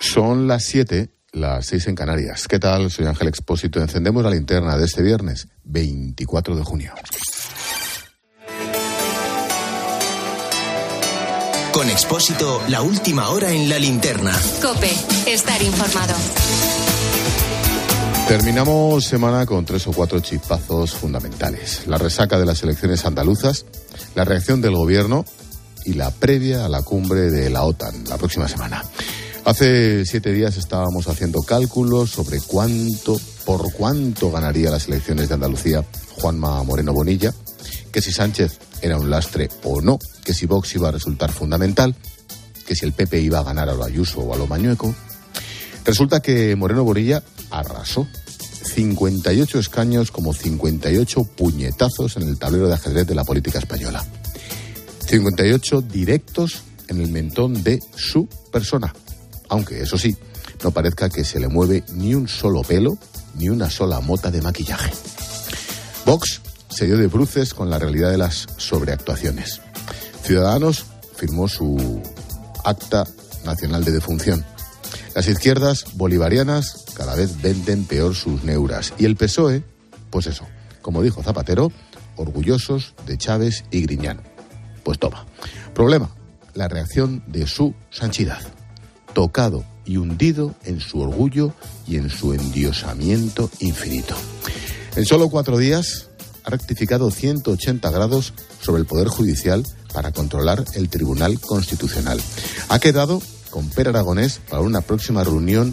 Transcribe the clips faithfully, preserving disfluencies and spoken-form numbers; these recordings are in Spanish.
Son las siete, las seis en Canarias. ¿Qué tal? Soy Ángel Expósito. Encendemos la linterna de este viernes, veinticuatro de junio. Con Expósito, la última hora en la linterna. COPE, estar informado. Terminamos semana con tres o cuatro chispazos fundamentales. La resaca de las elecciones andaluzas, la reacción del gobierno y la previa a la cumbre de la OTAN la próxima semana. Hace siete días estábamos haciendo cálculos sobre cuánto, por cuánto ganaría las elecciones de Andalucía Juanma Moreno Bonilla, que si Sánchez era un lastre o no, que si Vox iba a resultar fundamental, que si el P P iba a ganar a lo Ayuso o a lo Mañueco. Resulta que Moreno Bonilla arrasó. cincuenta y ocho escaños como cincuenta y ocho puñetazos en el tablero de ajedrez de la política española. cincuenta y ocho directos en el mentón de su persona. Aunque, eso sí, no parezca que se le mueve ni un solo pelo, ni una sola mota de maquillaje. Vox se dio de bruces con la realidad de las sobreactuaciones. Ciudadanos firmó su acta nacional de defunción. Las izquierdas bolivarianas cada vez venden peor sus neuras. Y el P S O E, pues eso, como dijo Zapatero, orgullosos de Chávez y Griñán. Pues toma. Problema, la reacción de su Sanchidad. Tocado y hundido en su orgullo y en su endiosamiento infinito. En solo cuatro días ha rectificado ciento ochenta grados sobre el Poder Judicial para controlar el Tribunal Constitucional. Ha quedado con Per Aragonés para una próxima reunión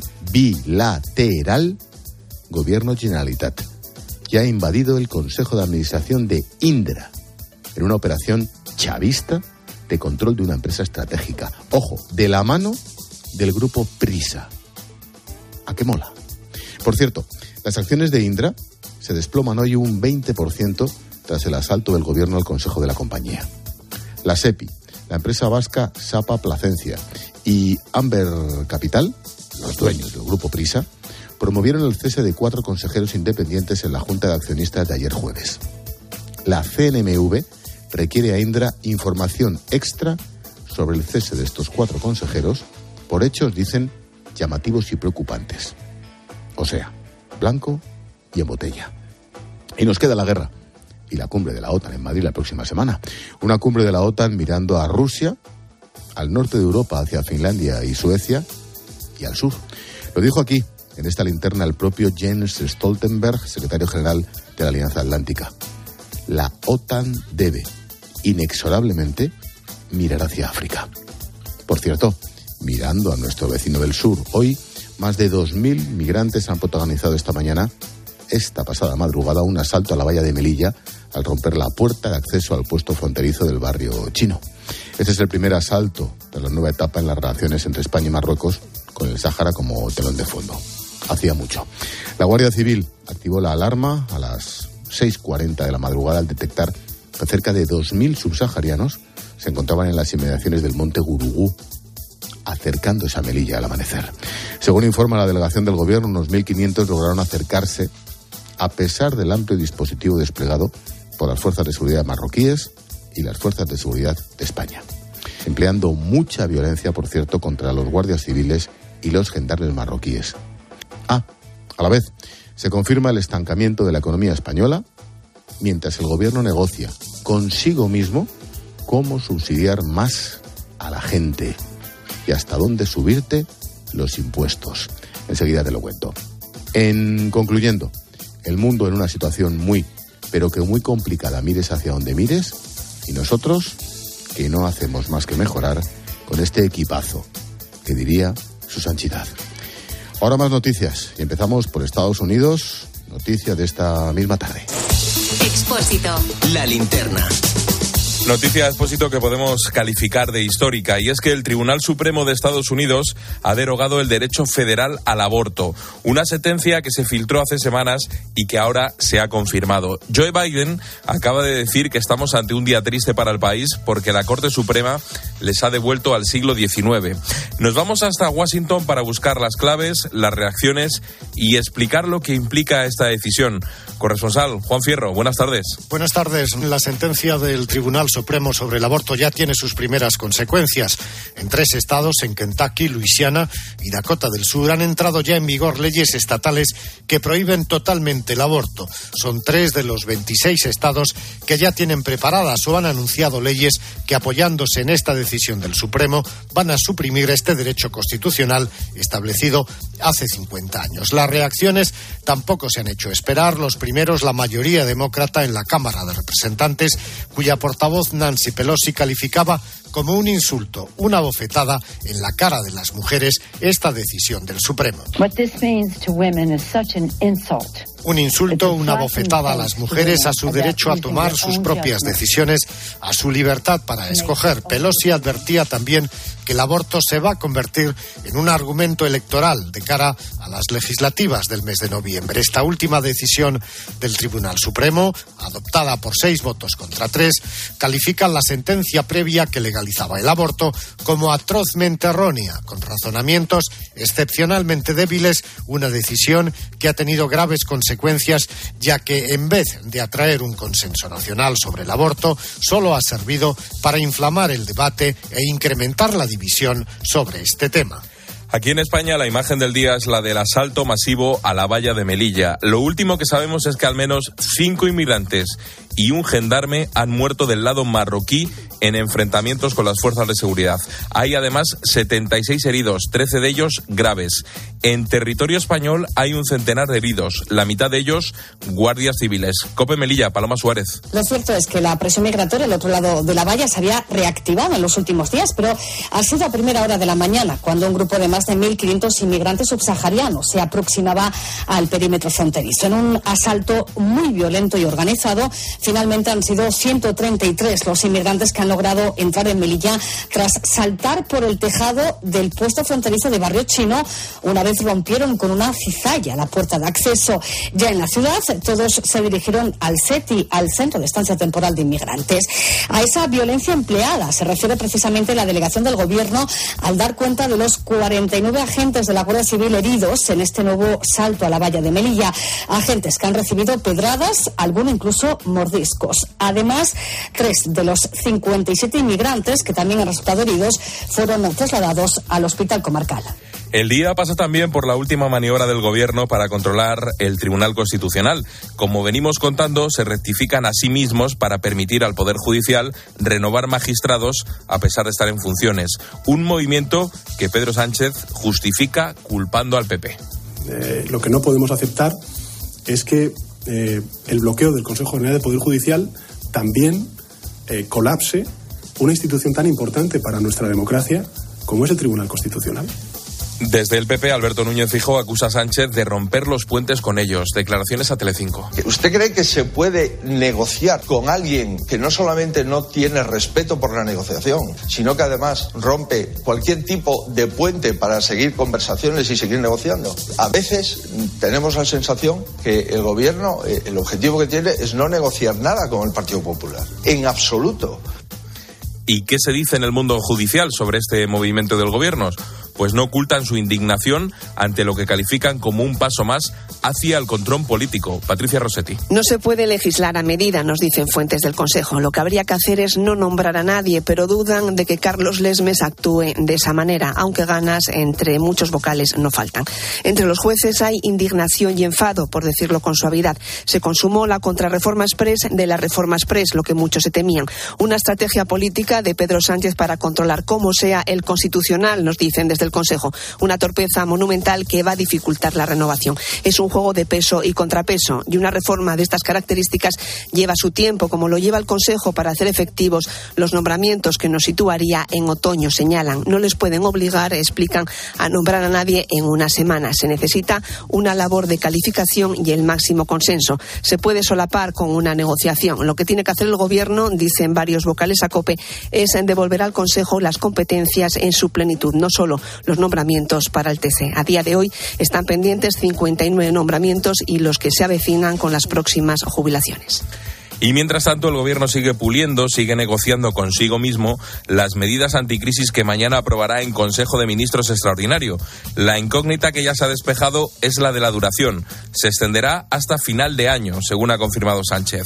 bilateral Gobierno-Generalitat. Ya ha invadido el Consejo de Administración de Indra en una operación chavista de control de una empresa estratégica. Ojo, de la mano del grupo Prisa. ¿A qué mola? Por cierto, las acciones de Indra se desploman hoy un veinte por ciento tras el asalto del gobierno al consejo de la compañía. La SEPI, la empresa vasca Sapa Placencia y Amber Capital, los dueños del grupo Prisa, promovieron el cese de cuatro consejeros independientes en la Junta de Accionistas de ayer jueves. La C N M V requiere a Indra información extra sobre el cese de estos cuatro consejeros por hechos, dicen, llamativos y preocupantes. O sea, blanco y en botella. Y nos queda la guerra y la cumbre de la OTAN en Madrid la próxima semana. Una cumbre de la OTAN mirando a Rusia, al norte de Europa hacia Finlandia y Suecia y al sur. Lo dijo aquí, en esta linterna, el propio Jens Stoltenberg, secretario general de la Alianza Atlántica. La OTAN debe, inexorablemente, mirar hacia África. Por cierto, mirando a nuestro vecino del sur, hoy más de dos mil migrantes han protagonizado esta mañana, esta pasada madrugada, un asalto a la valla de Melilla al romper la puerta de acceso al puesto fronterizo del barrio chino. Este es el primer asalto de la nueva etapa en las relaciones entre España y Marruecos, con el Sáhara como telón de fondo. Hacía mucho. La Guardia Civil activó la alarma a las seis cuarenta de la madrugada al detectar que cerca de dos mil subsaharianos se encontraban en las inmediaciones del monte Gurugú, acercándose a Melilla al amanecer. Según informa la delegación del gobierno, unos mil quinientos lograron acercarse a pesar del amplio dispositivo desplegado por las fuerzas de seguridad marroquíes y las fuerzas de seguridad de España, empleando mucha violencia, por cierto, contra los guardias civiles y los gendarmes marroquíes. Ah, a la vez, se confirma el estancamiento de la economía española, mientras el gobierno negocia consigo mismo cómo subsidiar más a la gente y hasta dónde subirte los impuestos. Enseguida te lo cuento. En concluyendo, el mundo en una situación muy, pero que muy complicada, mires hacia donde mires, y nosotros, que no hacemos más que mejorar con este equipazo, que diría su Sanchidad. Ahora más noticias, y empezamos por Estados Unidos, noticia de esta misma tarde. Expósito. La linterna. Noticia, Expósito, que podemos calificar de histórica, y es que el Tribunal Supremo de Estados Unidos ha derogado el derecho federal al aborto, una sentencia que se filtró hace semanas y que ahora se ha confirmado. Joe Biden acaba de decir que estamos ante un día triste para el país porque la Corte Suprema les ha devuelto al siglo diecinueve. Nos vamos hasta Washington para buscar las claves, las reacciones y explicar lo que implica esta decisión. Corresponsal Juan Fierro, buenas tardes. Buenas tardes. La sentencia del Tribunal Supremo sobre el aborto ya tiene sus primeras consecuencias. En tres estados, en Kentucky, Luisiana y Dakota del Sur, han entrado ya en vigor leyes estatales que prohíben totalmente el aborto. Son tres de los veintiséis estados que ya tienen preparadas o han anunciado leyes que, apoyándose en esta decisión del Supremo, van a suprimir este derecho constitucional establecido hace cincuenta años. Las reacciones tampoco se han hecho esperar. Los primeros, la mayoría demócrata en la Cámara de Representantes, cuya portavoz Nancy Pelosi calificaba como un insulto, una bofetada en la cara de las mujeres, esta decisión del Supremo. What this means to women is such an insult. Un insulto, una bofetada a las mujeres, a su derecho a tomar sus propias decisiones, a su libertad para escoger. Pelosi advertía también que el aborto se va a convertir en un argumento electoral de cara a las legislativas del mes de noviembre. Esta última decisión del Tribunal Supremo, adoptada por seis votos contra tres, califica la sentencia previa que legalizaba el aborto como atrozmente errónea, con razonamientos excepcionalmente débiles, una decisión que ha tenido graves consecuencias, ya que en vez de atraer un consenso nacional sobre el aborto, solo ha servido para inflamar el debate e incrementar la división sobre este tema. Aquí en España la imagen del día es la del asalto masivo a la valla de Melilla. Lo último que sabemos es que al menos cinco inmigrantes y un gendarme han muerto del lado marroquí en enfrentamientos con las fuerzas de seguridad. Hay además setenta y seis heridos, trece de ellos graves. En territorio español hay un centenar de heridos, la mitad de ellos guardias civiles. COPE Melilla, Paloma Suárez. Lo cierto es que la presión migratoria al otro lado de la valla se había reactivado en los últimos días, pero ha sido a primera hora de la mañana, cuando un grupo de más de mil quinientos inmigrantes subsaharianos se aproximaba al perímetro fronterizo. En un asalto muy violento y organizado, finalmente han sido ciento treinta y tres los inmigrantes que han logrado entrar en Melilla tras saltar por el tejado del puesto fronterizo de Barrio Chino. Una vez rompieron con una cizalla la puerta de acceso. Ya en la ciudad, todos se dirigieron al CETI, al Centro de Estancia Temporal de Inmigrantes. A esa violencia empleada se refiere precisamente la delegación del Gobierno al dar cuenta de los cuarenta y nueve agentes de la Guardia Civil heridos en este nuevo salto a la valla de Melilla. Agentes que han recibido pedradas, alguno incluso mordiscos. Además, tres de los cincuenta y siete inmigrantes que también han resultado heridos fueron trasladados al hospital comarcal. El día pasa también por la última maniobra del Gobierno para controlar el Tribunal Constitucional. Como venimos contando, se rectifican a sí mismos para permitir al Poder Judicial renovar magistrados a pesar de estar en funciones. Un movimiento que Pedro Sánchez justifica culpando al P P. Eh, lo que no podemos aceptar es que eh, el bloqueo del Consejo General del Poder Judicial también eh, colapse una institución tan importante para nuestra democracia como es el Tribunal Constitucional. Desde el P P, Alberto Núñez Feijóo acusa a Sánchez de romper los puentes con ellos. Declaraciones a Telecinco. ¿Usted cree que se puede negociar con alguien que no solamente no tiene respeto por la negociación, sino que además rompe cualquier tipo de puente para seguir conversaciones y seguir negociando? A veces tenemos la sensación que el Gobierno, el objetivo que tiene es no negociar nada con el Partido Popular. En absoluto. ¿Y qué se dice en el mundo judicial sobre este movimiento del Gobierno? Pues no ocultan su indignación ante lo que califican como un paso más hacia el control político. Patricia Rossetti. No se puede legislar a medida, nos dicen fuentes del Consejo. Lo que habría que hacer es no nombrar a nadie, pero dudan de que Carlos Lesmes actúe de esa manera, aunque ganas entre muchos vocales no faltan. Entre los jueces hay indignación y enfado, por decirlo con suavidad. Se consumó la contrarreforma exprés de la reforma exprés, lo que muchos se temían. Una estrategia política de Pedro Sánchez para controlar como sea el Constitucional, nos dicen desde el Consejo. Una torpeza monumental que va a dificultar la renovación. Es un juego de peso y contrapeso, y una reforma de estas características lleva su tiempo, como lo lleva el Consejo para hacer efectivos los nombramientos que nos situaría en otoño, señalan. No les pueden obligar, explican, a nombrar a nadie en una semana. Se necesita una labor de calificación y el máximo consenso. Se puede solapar con una negociación. Lo que tiene que hacer el Gobierno, dicen varios vocales a COPE, es devolver al Consejo las competencias en su plenitud, no solo los nombramientos para el T C. A día de hoy están pendientes cincuenta y nueve nombramientos y los que se avecinan con las próximas jubilaciones. Y mientras tanto, el Gobierno sigue puliendo, sigue negociando consigo mismo las medidas anticrisis que mañana aprobará en Consejo de Ministros extraordinario. La incógnita que ya se ha despejado es la de la duración. Se extenderá hasta final de año, según ha confirmado Sánchez.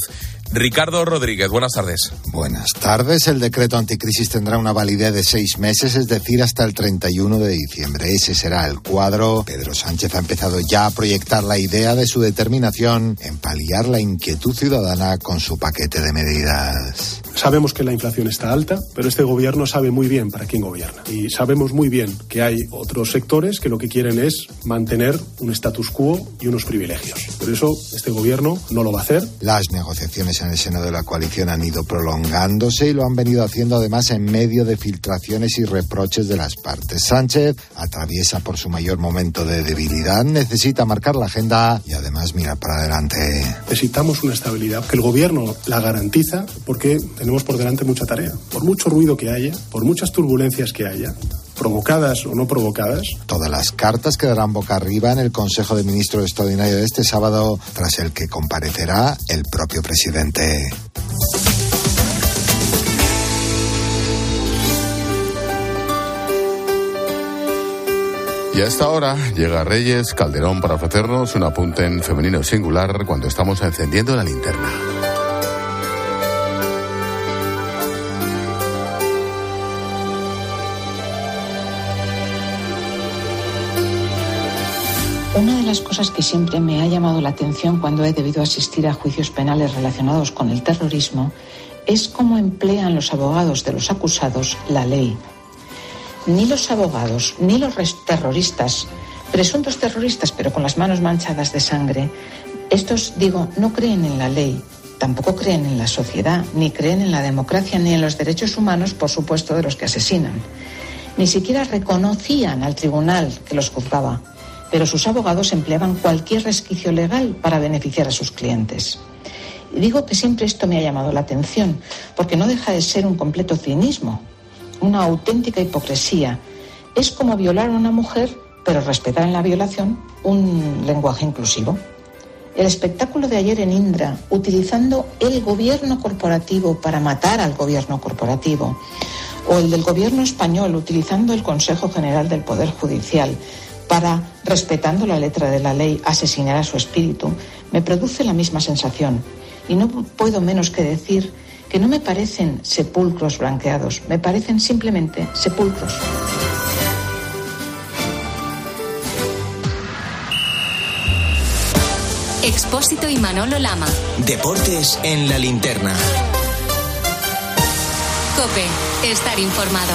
Ricardo Rodríguez, buenas tardes. Buenas tardes. El decreto anticrisis tendrá una validez de seis meses, es decir, hasta el treinta y uno de diciembre. Ese será el cuadro. Pedro Sánchez ha empezado ya a proyectar la idea de su determinación en paliar la inquietud ciudadana con su paquete de medidas. Sabemos que la inflación está alta, pero este gobierno sabe muy bien para quién gobierna. Y sabemos muy bien que hay otros sectores que lo que quieren es mantener un status quo y unos privilegios. Por eso este gobierno no lo va a hacer. Las negociaciones en el seno de la coalición han ido prolongándose y lo han venido haciendo además en medio de filtraciones y reproches de las partes. Sánchez atraviesa por su mayor momento de debilidad, necesita marcar la agenda y además mirar para adelante. Necesitamos una estabilidad que el gobierno la garantiza porque tenemos por delante mucha tarea. Por mucho ruido que haya, por muchas turbulencias que haya, provocadas o no provocadas. Todas las cartas quedarán boca arriba en el Consejo de Ministros extraordinario de este sábado, tras el que comparecerá el propio presidente. Y a esta hora llega Reyes Calderón para ofrecernos un apunte en femenino singular cuando estamos encendiendo la linterna. Una de las cosas que siempre me ha llamado la atención cuando he debido asistir a juicios penales relacionados con el terrorismo es cómo emplean los abogados de los acusados la ley. Ni los abogados, ni los terroristas, presuntos terroristas, pero con las manos manchadas de sangre, estos, digo, no creen en la ley, tampoco creen en la sociedad, ni creen en la democracia, ni en los derechos humanos, por supuesto, de los que asesinan. Ni siquiera reconocían al tribunal que los juzgaba, pero sus abogados empleaban cualquier resquicio legal para beneficiar a sus clientes. Y digo que siempre esto me ha llamado la atención, porque no deja de ser un completo cinismo, una auténtica hipocresía. Es como violar a una mujer, pero respetar en la violación un lenguaje inclusivo. El espectáculo de ayer en Indra, utilizando el gobierno corporativo para matar al gobierno corporativo, o el del gobierno español utilizando el Consejo General del Poder Judicial para, respetando la letra de la ley, asesinar a su espíritu, me produce la misma sensación. Y no puedo menos que decir que no me parecen sepulcros blanqueados, me parecen simplemente sepulcros. Expósito y Manolo Lama. Deportes en la linterna. COPE, estar informado.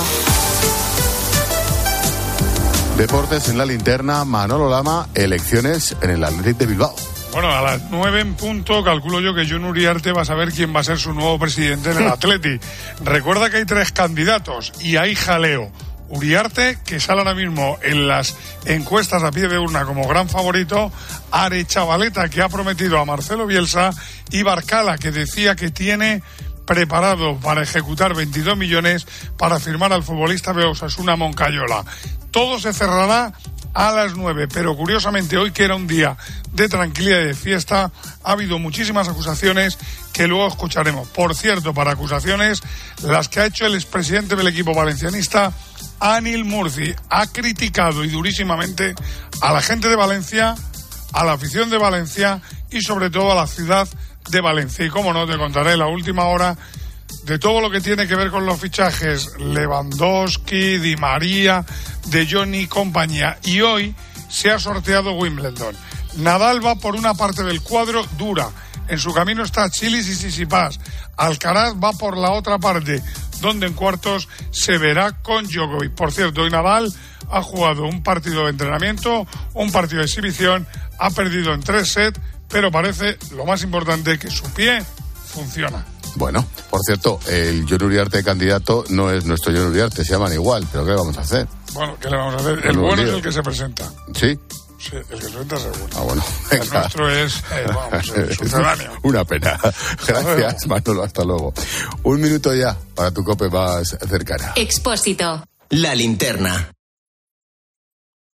Deportes en la linterna, Manolo Lama, elecciones en el Athletic de Bilbao. Bueno, a las nueve en punto calculo yo que Jon Uriarte va a saber quién va a ser su nuevo presidente en el Athletic. Recuerda que hay tres candidatos y hay jaleo. Uriarte, que sale ahora mismo en las encuestas a pie de urna como gran favorito, Arechavaleta, que ha prometido a Marcelo Bielsa, y Barcala, que decía que tiene preparado para ejecutar veintidós millones para firmar al futbolista de Osasuna Moncayola. Todo se cerrará a las nueve, pero curiosamente hoy, que era un día de tranquilidad y de fiesta, ha habido muchísimas acusaciones que luego escucharemos. Por cierto, para acusaciones, las que ha hecho el expresidente del equipo valencianista, Anil Murci, ha criticado y durísimamente a la gente de Valencia, a la afición de Valencia y sobre todo a la ciudad de Valencia. Y como no, te contaré la última hora de todo lo que tiene que ver con los fichajes Lewandowski, Di María, De Jong y compañía. Y hoy se ha sorteado Wimbledon. Nadal va por una parte del cuadro dura. En su camino está Chilis y Tsitsipas. Alcaraz va por la otra parte, donde en cuartos se verá con Djokovic. Por cierto, hoy Nadal ha jugado un partido de entrenamiento, un partido de exhibición, ha perdido en tres sets, pero parece, lo más importante, que su pie funciona. Bueno, por cierto, el Jon Uriarte candidato no es nuestro Jon Uriarte, se llaman igual, pero ¿qué le vamos a hacer? Bueno, ¿qué le vamos a hacer? El bueno es el que se presenta. ¿Sí? Sí, el que se presenta es el bueno. Ah, bueno. El nuestro es, eh, vamos, el subterráneo. Una pena. Gracias, Manolo, hasta luego. Un minuto ya para tu COPE más cercana. Expósito. La linterna.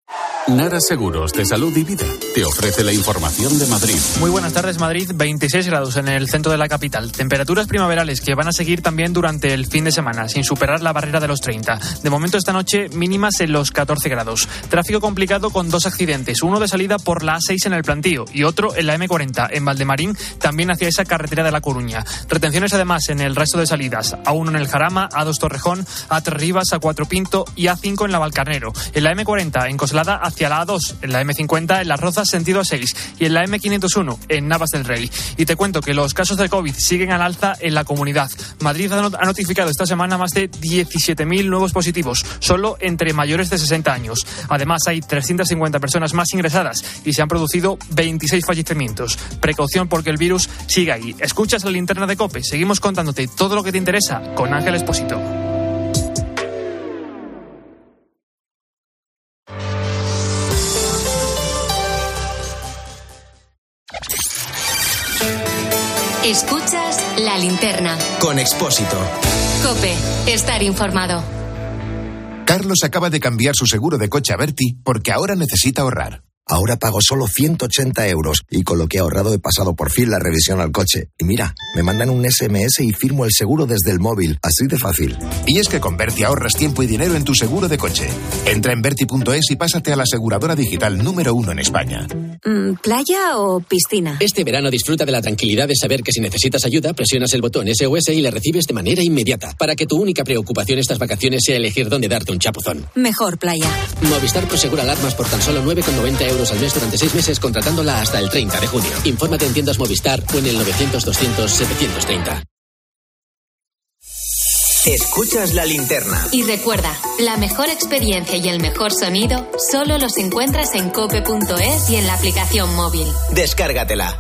Nara Seguros de Salud y Vida te ofrece la información de Madrid. Muy buenas tardes, Madrid. veintiséis grados en el centro de la capital. Temperaturas primaverales que van a seguir también durante el fin de semana, sin superar la barrera de los treinta. De momento, esta noche mínimas en los catorce grados. Tráfico complicado con dos accidentes. Uno de salida por la A seis en el Plantío y otro en la eme cuarenta en Valdemarín, también hacia esa carretera de La Coruña. Retenciones además en el resto de salidas. A uno en el Jarama, A dos Torrejón, A tres Rivas, A cuatro Pinto y A cinco en la Valcarnero. En la eme cuarenta en Coslada hacia la A dos, en la eme cincuenta en Las Rozas sentido A seis y en la eme quinientos uno en Navas del Rey. Y te cuento que los casos de COVID siguen al alza en la comunidad. Madrid ha notificado esta semana más de diecisiete mil nuevos positivos, solo entre mayores de sesenta años. Además hay trescientas cincuenta personas más ingresadas y se han producido veintiséis fallecimientos. Precaución porque el virus sigue ahí. Escuchas la linterna de COPE. Seguimos contándote todo lo que te interesa con Ángel Expósito. Escuchas la linterna. Con Expósito. COPE. Estar informado. Carlos acaba de cambiar su seguro de coche a Berti porque ahora necesita ahorrar. Ahora pago solo ciento ochenta euros y con lo que he ahorrado he pasado por fin la revisión al coche. Y mira, me mandan un ese eme ese y firmo el seguro desde el móvil. Así de fácil. Y es que con Berti ahorras tiempo y dinero en tu seguro de coche. Entra en berti punto es y pásate a la aseguradora digital número uno en España. Mm, ¿Playa o piscina? Este verano disfruta de la tranquilidad de saber que si necesitas ayuda, presionas el botón ese o ese y le recibes de manera inmediata. Para que tu única preocupación estas vacaciones sea elegir dónde darte un chapuzón. Mejor playa. Movistar Prosegura alarmas por tan solo nueve con noventa euros al mes durante seis meses contratándola hasta el treinta de junio. Infórmate en tiendas Movistar o en el novecientos doscientos setecientos treinta. Escuchas la linterna. Y recuerda, la mejor experiencia y el mejor sonido solo los encuentras en cope punto es y en la aplicación móvil. Descárgatela.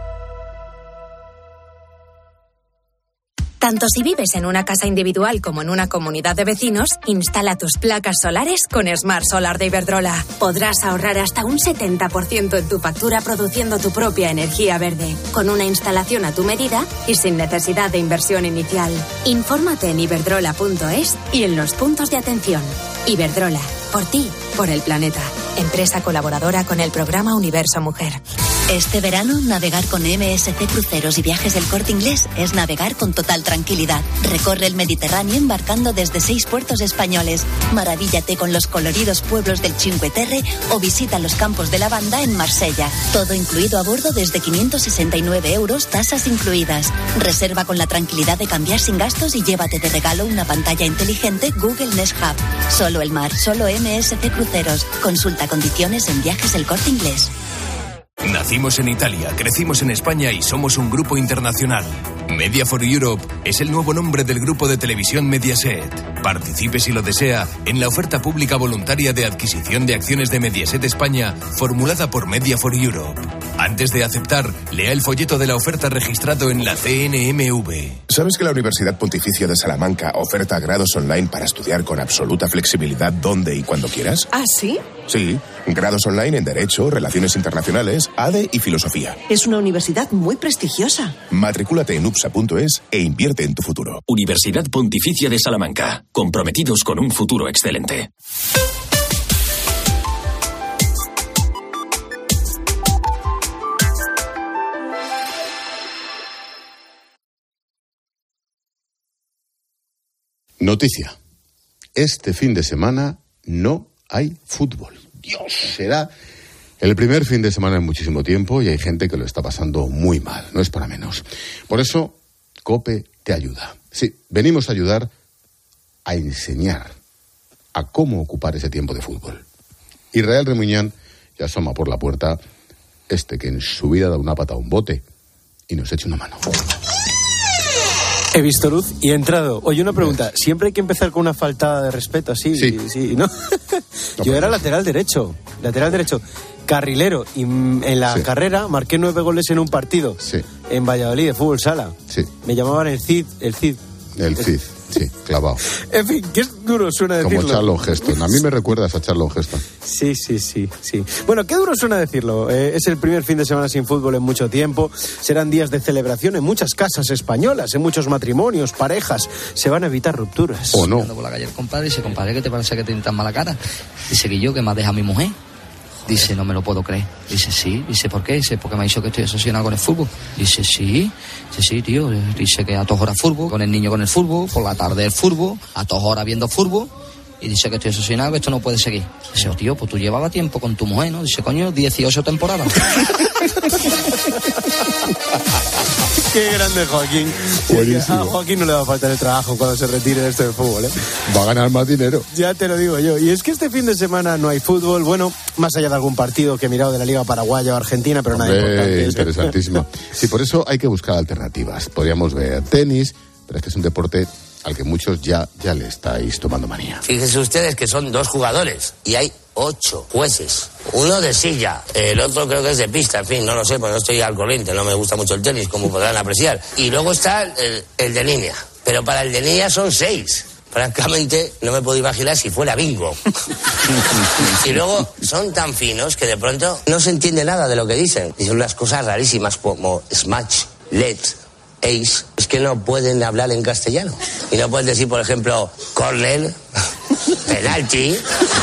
Tanto si vives en una casa individual como en una comunidad de vecinos, instala tus placas solares con Smart Solar de Iberdrola. Podrás ahorrar hasta un setenta por ciento en tu factura produciendo tu propia energía verde, con una instalación a tu medida y sin necesidad de inversión inicial. Infórmate en iberdrola punto es y en los puntos de atención. Iberdrola, por ti, por el planeta. Empresa colaboradora con el programa Universo Mujer. Este verano, navegar con eme ese ce Cruceros y Viajes del Corte Inglés es navegar con total tranquilidad. Recorre el Mediterráneo embarcando desde seis puertos españoles. Maravíllate con los coloridos pueblos del Cinque Terre o visita los campos de lavanda en Marsella. Todo incluido a bordo desde quinientos sesenta y nueve euros, tasas incluidas. Reserva con la tranquilidad de cambiar sin gastos y llévate de regalo una pantalla inteligente Google Nest Hub. Solo el mar, solo eme ese ce Cruceros. Consulta condiciones en Viajes del Corte Inglés. Nacimos en Italia, crecimos en España y somos un grupo internacional. Media for Europe es el nuevo nombre del grupo de televisión Mediaset. Participe si lo desea en la oferta pública voluntaria de adquisición de acciones de Mediaset España formulada por Media for Europe. Antes de aceptar, lea el folleto de la oferta registrado en la ce ene eme ve. ¿Sabes que la Universidad Pontificia de Salamanca oferta grados online para estudiar con absoluta flexibilidad donde y cuando quieras? ¿Ah, sí? Sí, grados online en Derecho, Relaciones Internacionales, A D E y Filosofía. Es una universidad muy prestigiosa. Matricúlate en upsa punto es e invierte en tu futuro. Universidad Pontificia de Salamanca, comprometidos con un futuro excelente. Noticia. Este fin de semana no hay fútbol. Dios, será el primer fin de semana en muchísimo tiempo y hay gente que lo está pasando muy mal, no es para menos. Por eso, COPE te ayuda. Sí, venimos a ayudar a enseñar a cómo ocupar ese tiempo de fútbol. Israel Remuñán ya asoma por la puerta este que en su vida da una pata a un bote y nos echa una mano. He visto luz y he entrado. Oye, una pregunta. ¿Siempre hay que empezar con una falta de respeto así? Sí. sí ¿no? Yo era lateral derecho. Lateral derecho. Carrilero. Y en la sí. carrera marqué nueve goles en un partido. Sí. En Valladolid, de fútbol sala. Sí. Me llamaban el Cid. El Cid. El Cid. Sí, clavado. En fin, qué duro suena decirlo. Como Charlton Heston. A mí me recuerdas a Charlton Heston. Sí, sí, sí, sí. Bueno, qué duro suena decirlo. Eh, es el primer fin de semana sin fútbol en mucho tiempo. Serán días de celebración en muchas casas españolas, en muchos matrimonios, parejas. Se van a evitar rupturas. ¿O no? Por la calle el compadre dice, compadre, ¿qué te parece que te tan mala cara? Dice que yo, que me ha dejado mi mujer. Dice, no me lo puedo creer. Dice, sí. Dice, ¿por qué? Dice, porque me ha dicho que estoy obsesionado con el fútbol. Dice, sí. Dice, sí, tío. Dice que a todas horas fútbol, con el niño con el fútbol, por la tarde el fútbol, a todas horas viendo fútbol. Y dice que estoy obsesionado, que esto no puede seguir. Dice, oh, tío, pues tú llevabas tiempo con tu mujer, ¿no? Dice, coño, dieciocho temporadas. Qué grande Joaquín. Buenísimo. A Joaquín no le va a faltar el trabajo cuando se retire de esto del fútbol, ¿eh? Va a ganar más dinero. Ya te lo digo yo. Y es que este fin de semana no hay fútbol, bueno, más allá de algún partido que he mirado de la Liga Paraguaya o Argentina, pero nada importante. Interesantísimo. Sí, por eso hay que buscar alternativas. Podríamos ver tenis, pero es que es un deporte al que muchos ya, ya le estáis tomando manía. Fíjense ustedes que son dos jugadores y hay ocho jueces. Uno de silla, el otro creo que es de pista, en fin, no lo sé, porque no estoy al corriente, no me gusta mucho el tenis, como podrán apreciar. Y luego está el, el de línea, pero para el de línea son seis. Francamente, no me puedo imaginar si fuera bingo. Y luego son tan finos que de pronto no se entiende nada de lo que dicen. Dicen unas cosas rarísimas como smash, let, ace. Es que no pueden hablar en castellano. Y no pueden decir, por ejemplo, corner, penalti,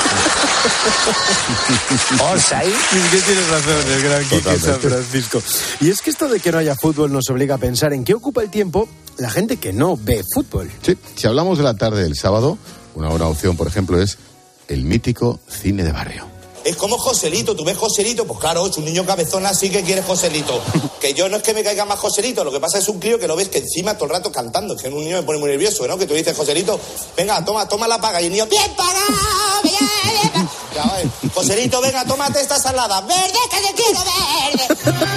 offside. Es que tienes razón, el gran Quique San Francisco. Y es que esto de que no haya fútbol nos obliga a pensar en qué ocupa el tiempo la gente que no ve fútbol. Sí, si hablamos de la tarde del sábado, una buena opción, por ejemplo, es el mítico cine de barrio. Es como Joselito, tú ves Joselito, pues claro, es un niño cabezón así que quiere Joselito. Que yo no es que me caiga más Joselito, lo que pasa es un crío que lo ves que encima todo el rato cantando, es que un niño me pone muy nervioso, ¿no? Que tú dices, Joselito, venga, toma, toma la paga, y el niño, bien pagado, bien, bien pagado. Ya, vale. Joselito, venga, tómate esta salada, verde, que yo quiero verde.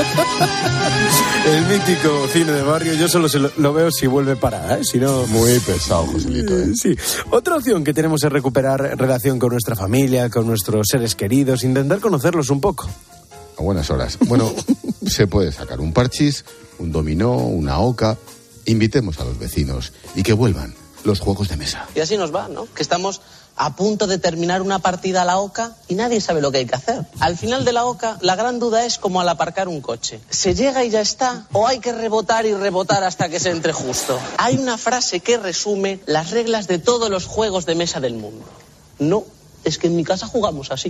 El mítico cine de barrio, yo solo se lo, lo veo si vuelve parada, ¿eh? Si no... Muy pesado, Joselito, ¿eh? Sí. Otra opción que tenemos es recuperar relación con nuestra familia, con nuestros seres queridos, intentar conocerlos un poco. A buenas horas. Bueno, se puede sacar un parchís, un dominó, una oca. Invitemos a los vecinos y que vuelvan los juegos de mesa. Y así nos va, ¿no? Que estamos a punto de terminar una partida a la oca y nadie sabe lo que hay que hacer. Al final de la oca, la gran duda es como al aparcar un coche. ¿Se llega y ya está? ¿O hay que rebotar y rebotar hasta que se entre justo? Hay una frase que resume las reglas de todos los juegos de mesa del mundo. No. Es que en mi casa jugamos así.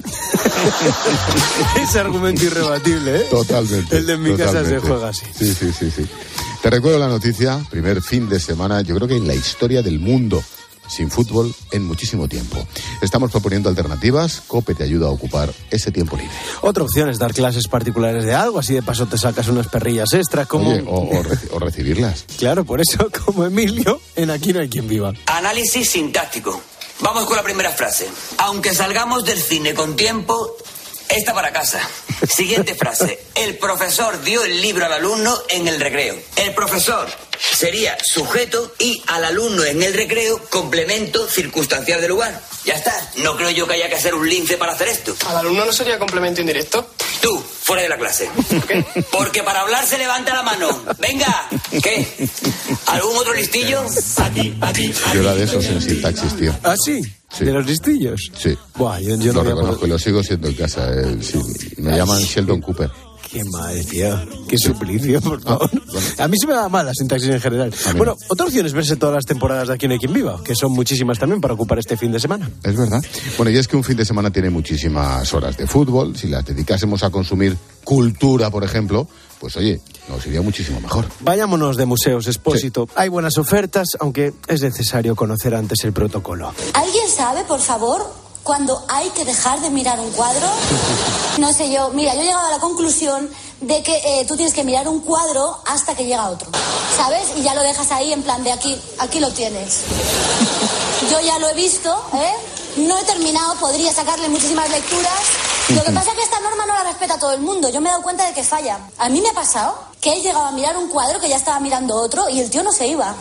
Ese argumento irrebatible, ¿eh? Totalmente. El de en mi totalmente. casa se juega así. Sí, sí, sí, sí. Te recuerdo la noticia, primer fin de semana, yo creo que en la historia del mundo, sin fútbol en muchísimo tiempo. Estamos proponiendo alternativas, COPE te ayuda a ocupar ese tiempo libre. Otra opción es dar clases particulares de algo, así de paso te sacas unas perrillas extra, como... Oye, o, o, reci- o recibirlas. Claro, por eso, como Emilio, en Aquí no hay quien viva. Análisis sintáctico. Vamos con la primera frase. Aunque salgamos del cine con tiempo, esta para casa. Siguiente frase. El profesor dio el libro al alumno en el recreo. El profesor sería sujeto y al alumno en el recreo complemento circunstancial del lugar. Ya está. No creo yo que haya que hacer un lince para hacer esto. ¿Al alumno no sería complemento indirecto? Tú, fuera de la clase. ¿Por qué? Porque para hablar se levanta la mano. Venga. ¿Qué? ¿Algún otro listillo? Yo era de esos en sintaxis, tío. ¿Ah, sí? Sí. ¿De los listillos? Sí. Buah, yo, yo lo no reconozco y lo sigo siendo en casa. Eh, sí. Me llaman Sheldon Cooper. Qué mal, tío. Qué suplicio, por favor. Ah, bueno. A mí se me da mal la sintaxis en general. Bueno, no. Otra opción es verse todas las temporadas de Aquí no hay quien viva, que son muchísimas también para ocupar este fin de semana. Es verdad. Bueno, y es que un fin de semana tiene muchísimas horas de fútbol. Si las dedicásemos a consumir cultura, por ejemplo, pues oye, nos iría muchísimo mejor. Vayámonos de museos, Expósito. Sí. Hay buenas ofertas, aunque es necesario conocer antes el protocolo. ¿Alguien sabe, por favor, cuándo hay que dejar de mirar un cuadro? No sé yo. Mira, yo he llegado a la conclusión de que eh, tú tienes que mirar un cuadro hasta que llega otro, ¿sabes? Y ya lo dejas ahí en plan de aquí, aquí lo tienes. Yo ya lo he visto, ¿eh? No he terminado, podría sacarle muchísimas lecturas. Lo que pasa es que esta norma no la respeta todo el mundo. Yo me he dado cuenta de que falla. A mí me ha pasado que he llegado a mirar un cuadro que ya estaba mirando otro y el tío no se iba.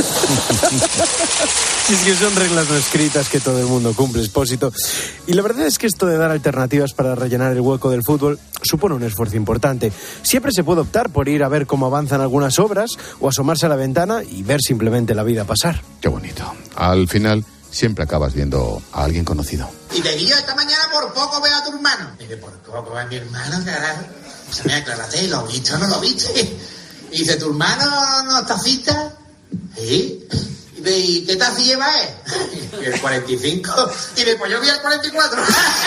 Si es que son reglas no escritas que todo el mundo cumple, Expósito. Y la verdad es que esto de dar alternativas para rellenar el hueco del fútbol supone un esfuerzo importante. Siempre se puede optar por ir a ver cómo avanzan algunas obras o asomarse a la ventana y ver simplemente la vida pasar. Qué bonito. Al final siempre acabas viendo a alguien conocido. Y te guillo esta mañana por poco veo a tu hermano. Dice, por poco va mi hermano, carajo. Se me aclárate, ¿lo viste o no lo viste? Y dice, ¿tu hermano no está cita? Sí. ¿y qué taxi lleva él? Y el cuarenta y cinco. Y después yo vi el cuarenta y cuatro.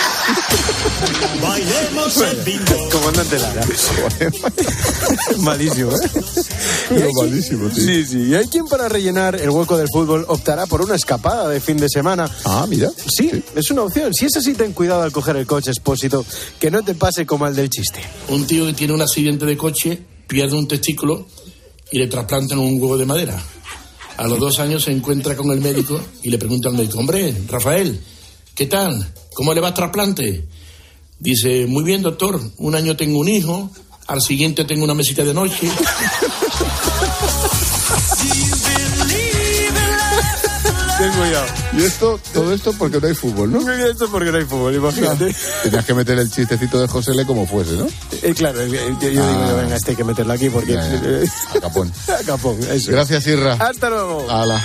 Bailemos el bingo. Comandante Lara. Malísimo, ¿eh? Pero malísimo, tío. Sí, sí. Y hay quien para rellenar el hueco del fútbol optará por una escapada de fin de semana. Ah, mira. Sí, sí, es una opción. Si es así, ten cuidado al coger el coche, Expósito, que no te pase como al del chiste. Un tío que tiene un accidente de coche, pierde un testículo y le trasplantan un huevo de madera. A los dos años se encuentra con el médico y le pregunta al médico: hombre, Rafael, ¿qué tal? ¿Cómo le va el trasplante? Dice: muy bien, doctor, un año tengo un hijo, al siguiente tengo una mesita de noche. Ten cuidado. Y esto, todo esto porque no hay fútbol, ¿no? Esto porque no hay fútbol, imagínate. Tenías que meter el chistecito de José L como fuese, ¿no? Eh, claro, yo, yo digo, Ah. yo, venga, este hay que meterlo aquí porque... Ya, ya. A capón. A capón, eso. Gracias, Irra. Hasta luego. Hala.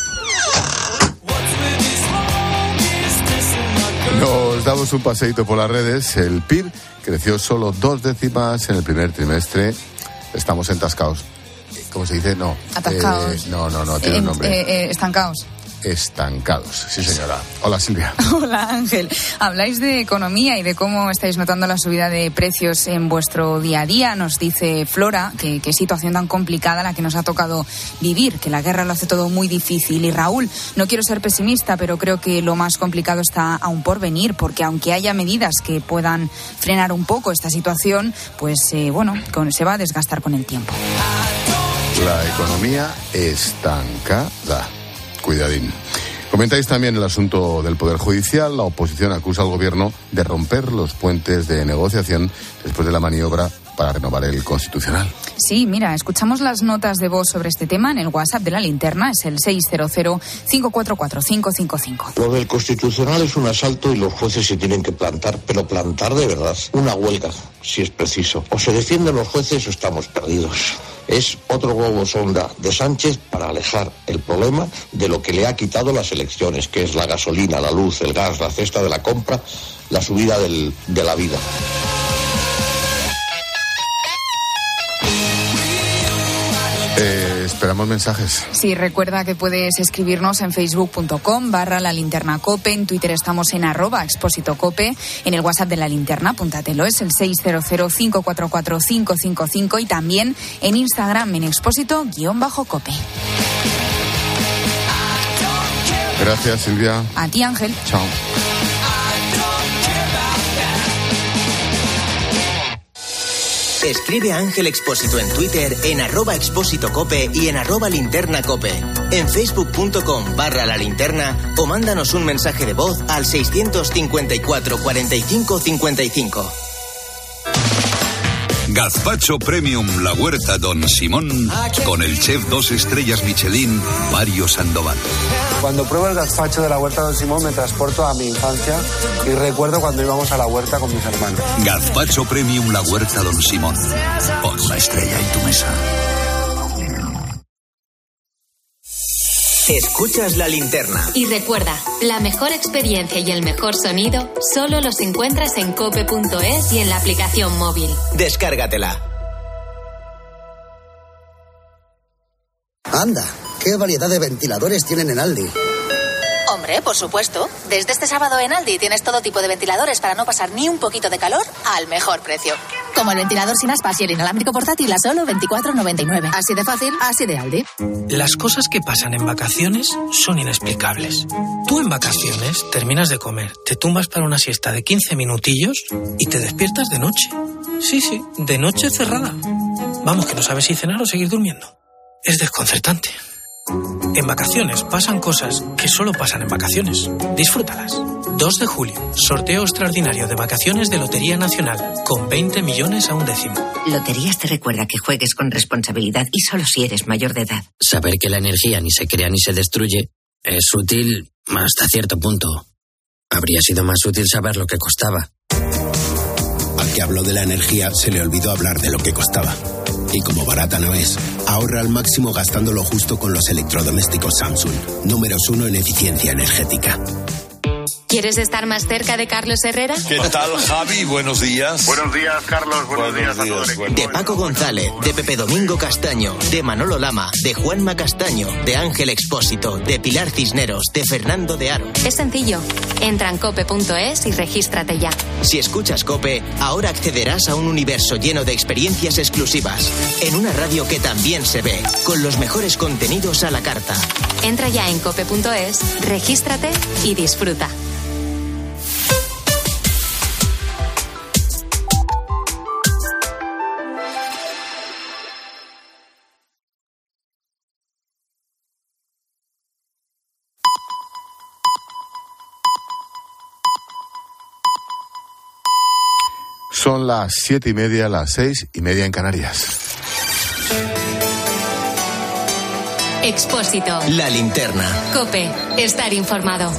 Nos damos un paseíto por las redes. El P I B creció solo dos décimas en el primer trimestre. Estamos entascados. ¿Cómo se dice? No. Atascados. Eh, no, no, no, tiene Eh, un nombre. eh, eh, estancados. Estancados, sí señora. Hola, Silvia. Hola, Ángel. Habláis de economía y de cómo estáis notando la subida de precios en vuestro día a día. Nos dice Flora que qué situación tan complicada la que nos ha tocado vivir, que la guerra lo hace todo muy difícil. Y Raúl, no quiero ser pesimista, pero creo que lo más complicado está aún por venir, porque aunque haya medidas que puedan frenar un poco esta situación, pues eh, bueno, con, se va a desgastar con el tiempo. La economía estancada. Cuidadín. Comentáis también el asunto del Poder Judicial. La oposición acusa al Gobierno de romper los puentes de negociación después de la maniobra para renovar el Constitucional. Sí, mira, escuchamos las notas de voz sobre este tema en el WhatsApp de la Linterna. Es el seis cero cero, cinco cuatro cuatro, cinco cinco cinco. Lo del Constitucional es un asalto y los jueces se tienen que plantar, pero plantar de verdad. Una huelga, si es preciso. O se defienden los jueces o estamos perdidos. Es otro globo sonda de Sánchez para alejar el problema de lo que le ha quitado las elecciones, que es la gasolina, la luz, el gas, la cesta de la compra, la subida del, de la vida. Eh, esperamos mensajes. Sí, recuerda que puedes escribirnos en facebook punto com barra la linterna cope, en Twitter estamos en arroba expósito cope, en el WhatsApp de la linterna, apúntatelo, es el seis cero cero, cinco cuatro cuatro, cinco cinco cinco y también en Instagram en expósito guión bajo cope. Gracias, Silvia. A ti, Ángel. Chao. Escribe a Ángel Expósito en Twitter, en arroba expósito cope y en arroba linterna cope. En facebook punto com barra la linterna o mándanos un mensaje de voz al seiscientos cincuenta y cuatro, cuarenta y cinco, cincuenta y cinco. Gazpacho Premium La Huerta Don Simón con el chef dos estrellas Michelin Mario Sandoval. Cuando pruebo el gazpacho de la Huerta Don Simón me transporto a mi infancia y recuerdo cuando íbamos a la huerta con mis hermanos. Gazpacho Premium La Huerta Don Simón. Pon la estrella en tu mesa. Escuchas la linterna. Y recuerda, la mejor experiencia y el mejor sonido solo los encuentras en cope punto es y en la aplicación móvil. Descárgatela. Anda, qué variedad de ventiladores tienen en Aldi. Hombre, por supuesto. Desde este sábado en Aldi tienes todo tipo de ventiladores para no pasar ni un poquito de calor al mejor precio. Como el ventilador sin aspas y el inalámbrico portátil a solo veinticuatro noventa y nueve. Así de fácil, así de Aldi. Las cosas que pasan en vacaciones son inexplicables. Tú en vacaciones terminas de comer, te tumbas para una siesta de quince minutillos y te despiertas de noche. Sí, sí, de noche cerrada. Vamos, que no sabes si cenar o seguir durmiendo. Es desconcertante. En vacaciones pasan cosas que solo pasan en vacaciones. Disfrútalas. dos de julio, sorteo extraordinario de vacaciones de Lotería Nacional, con veinte millones a un décimo. Loterías te recuerda que juegues con responsabilidad y solo si eres mayor de edad. Saber que la energía ni se crea ni se destruye es útil hasta cierto punto. Habría sido más útil saber lo que costaba. Al que habló de la energía se le olvidó hablar de lo que costaba. Y como barata no es, ahorra al máximo gastando lo justo con los electrodomésticos Samsung, números uno en eficiencia energética. ¿Quieres estar más cerca de Carlos Herrera? ¿Qué tal, Javi? Buenos días. Buenos días, Carlos. Buenos, Buenos días a todos. Días. De Paco González, de Pepe Domingo Castaño, de Manolo Lama, de Juanma Castaño, de Ángel Expósito, de Pilar Cisneros, de Fernando de Aro. Es sencillo. Entra en cope punto es y regístrate ya. Si escuchas COPE, ahora accederás a un universo lleno de experiencias exclusivas. En una radio que también se ve, con los mejores contenidos a la carta. Entra ya en cope punto es, regístrate y disfruta. Son las siete y media, las seis y media en Canarias. Expósito. La linterna. COPE. Estar informado.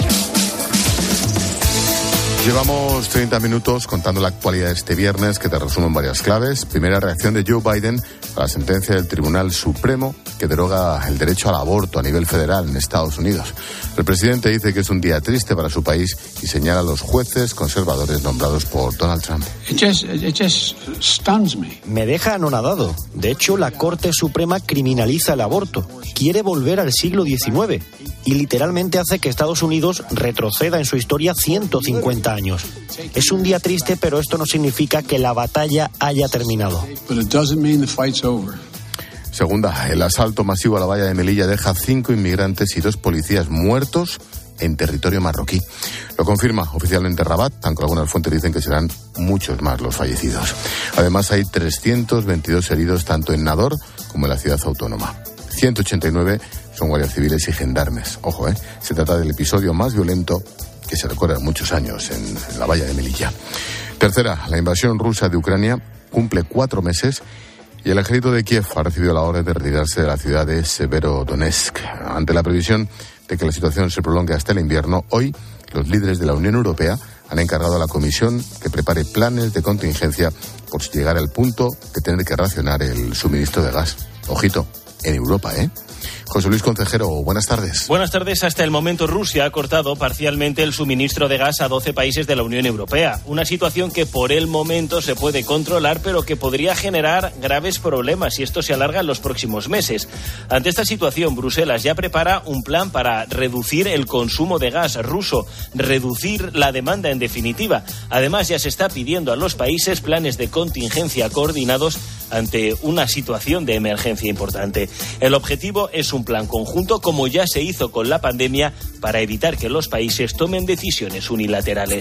Llevamos treinta minutos contando la actualidad de este viernes, que te resumo en varias claves. Primera, reacción de Joe Biden a la sentencia del Tribunal Supremo que deroga el derecho al aborto a nivel federal en Estados Unidos. El presidente dice que es un día triste para su país y señala a los jueces conservadores nombrados por Donald Trump. It just, it just stuns me. Me deja anonadado. De hecho, la Corte Suprema criminaliza el aborto. Quiere volver al siglo diecinueve y literalmente hace que Estados Unidos retroceda en su historia ciento cincuenta años. Es un día triste, pero esto no significa que la batalla haya terminado. But it doesn't mean the fight's over. Segunda, el asalto masivo a la valla de Melilla deja cinco inmigrantes y dos policías muertos en territorio marroquí. Lo confirma oficialmente Rabat, aunque algunas fuentes dicen que serán muchos más los fallecidos. Además, hay trescientos veintidós heridos tanto en Nador como en la ciudad autónoma. ciento ochenta y nueve son guardias civiles y gendarmes. Ojo, ¿eh? Se trata del episodio más violento que se recuerda en muchos años en, en la valla de Melilla. Tercera, la invasión rusa de Ucrania cumple cuatro meses y el ejército de Kiev ha recibido la orden de retirarse de la ciudad de Severodonetsk. Ante la previsión de que la situación se prolongue hasta el invierno, hoy los líderes de la Unión Europea han encargado a la Comisión que prepare planes de contingencia por si llegara al punto de tener que racionar el suministro de gas. Ojito, en Europa, ¿eh? José Luis Concejero, buenas tardes. Buenas tardes. Hasta el momento Rusia ha cortado parcialmente el suministro de gas a doce países de la Unión Europea. Una situación que por el momento se puede controlar, pero que podría generar graves problemas si esto se alarga en los próximos meses. Ante esta situación, Bruselas ya prepara un plan para reducir el consumo de gas ruso, reducir la demanda en definitiva. Además, ya se está pidiendo a los países planes de contingencia coordinados ante una situación de emergencia importante. El objetivo es un plan conjunto, como ya se hizo con la pandemia, para evitar que los países tomen decisiones unilaterales.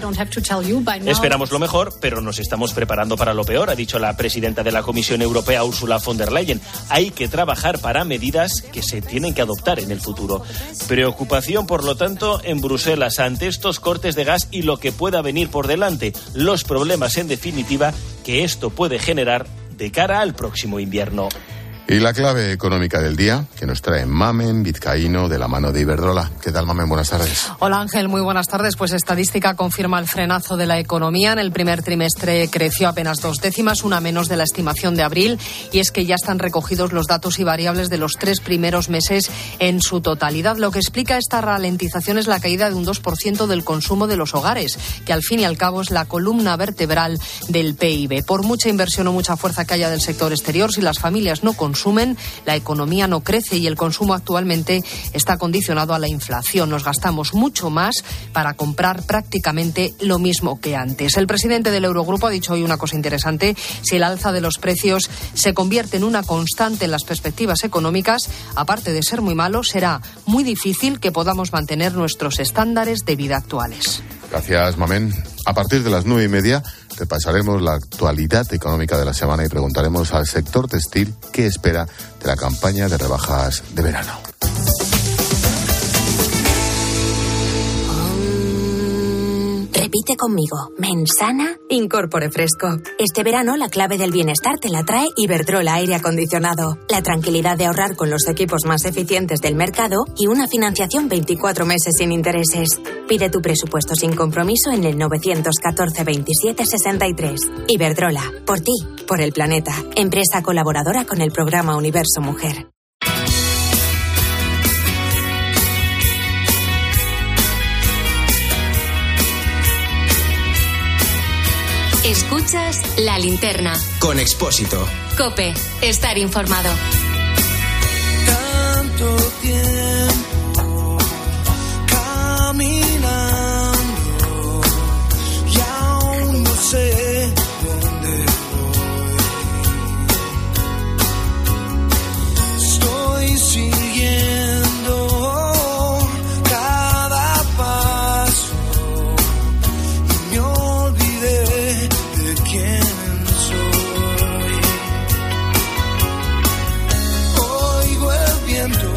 Esperamos lo mejor, pero nos estamos preparando para lo peor, ha dicho la presidenta de la Comisión Europea, Ursula von der Leyen. Hay que trabajar para medidas que se tienen que adoptar en el futuro. Preocupación, por lo tanto, en Bruselas ante estos cortes de gas y lo que pueda venir por delante. Los problemas, en definitiva, que esto puede generar de cara al próximo invierno. Y la clave económica del día que nos trae Mamen Vizcaíno de la mano de Iberdrola. ¿Qué tal, Mamen? Buenas tardes. Hola, Ángel. Muy buenas tardes. Pues estadística confirma el frenazo de la economía. En el primer trimestre creció apenas dos décimas, una menos de la estimación de abril. Y es que ya están recogidos los datos y variables de los tres primeros meses en su totalidad. Lo que explica esta ralentización es la caída de un dos por ciento del consumo de los hogares, que al fin y al cabo es la columna vertebral del P I B. Por mucha inversión o mucha fuerza que haya del sector exterior, si las familias no consumen, consumen, la economía no crece y el consumo actualmente está condicionado a la inflación. Nos gastamos mucho más para comprar prácticamente lo mismo que antes. El presidente del Eurogrupo ha dicho hoy una cosa interesante. Si el alza de los precios se convierte en una constante en las perspectivas económicas, aparte de ser muy malo, será muy difícil que podamos mantener nuestros estándares de vida actuales. Gracias, Mamen. A partir de las nueve y media repasaremos la actualidad económica de la semana y preguntaremos al sector textil qué espera de la campaña de rebajas de verano. Repite conmigo. Mensana, Incorpore Fresco. Este verano la clave del bienestar te la trae Iberdrola Aire Acondicionado. La tranquilidad de ahorrar con los equipos más eficientes del mercado y una financiación veinticuatro meses sin intereses. Pide tu presupuesto sin compromiso en el nueve uno cuatro, veintisiete, sesenta y tres. Iberdrola. Por ti, por el planeta. Empresa colaboradora con el programa Universo Mujer. Escuchas La Linterna. Con Expósito. COPE. Estar informado. Tanto tiempo caminando y aún no sé dónde voy. Estoy siguiendo cada paso y me olvidé de quién soy. Oigo el viento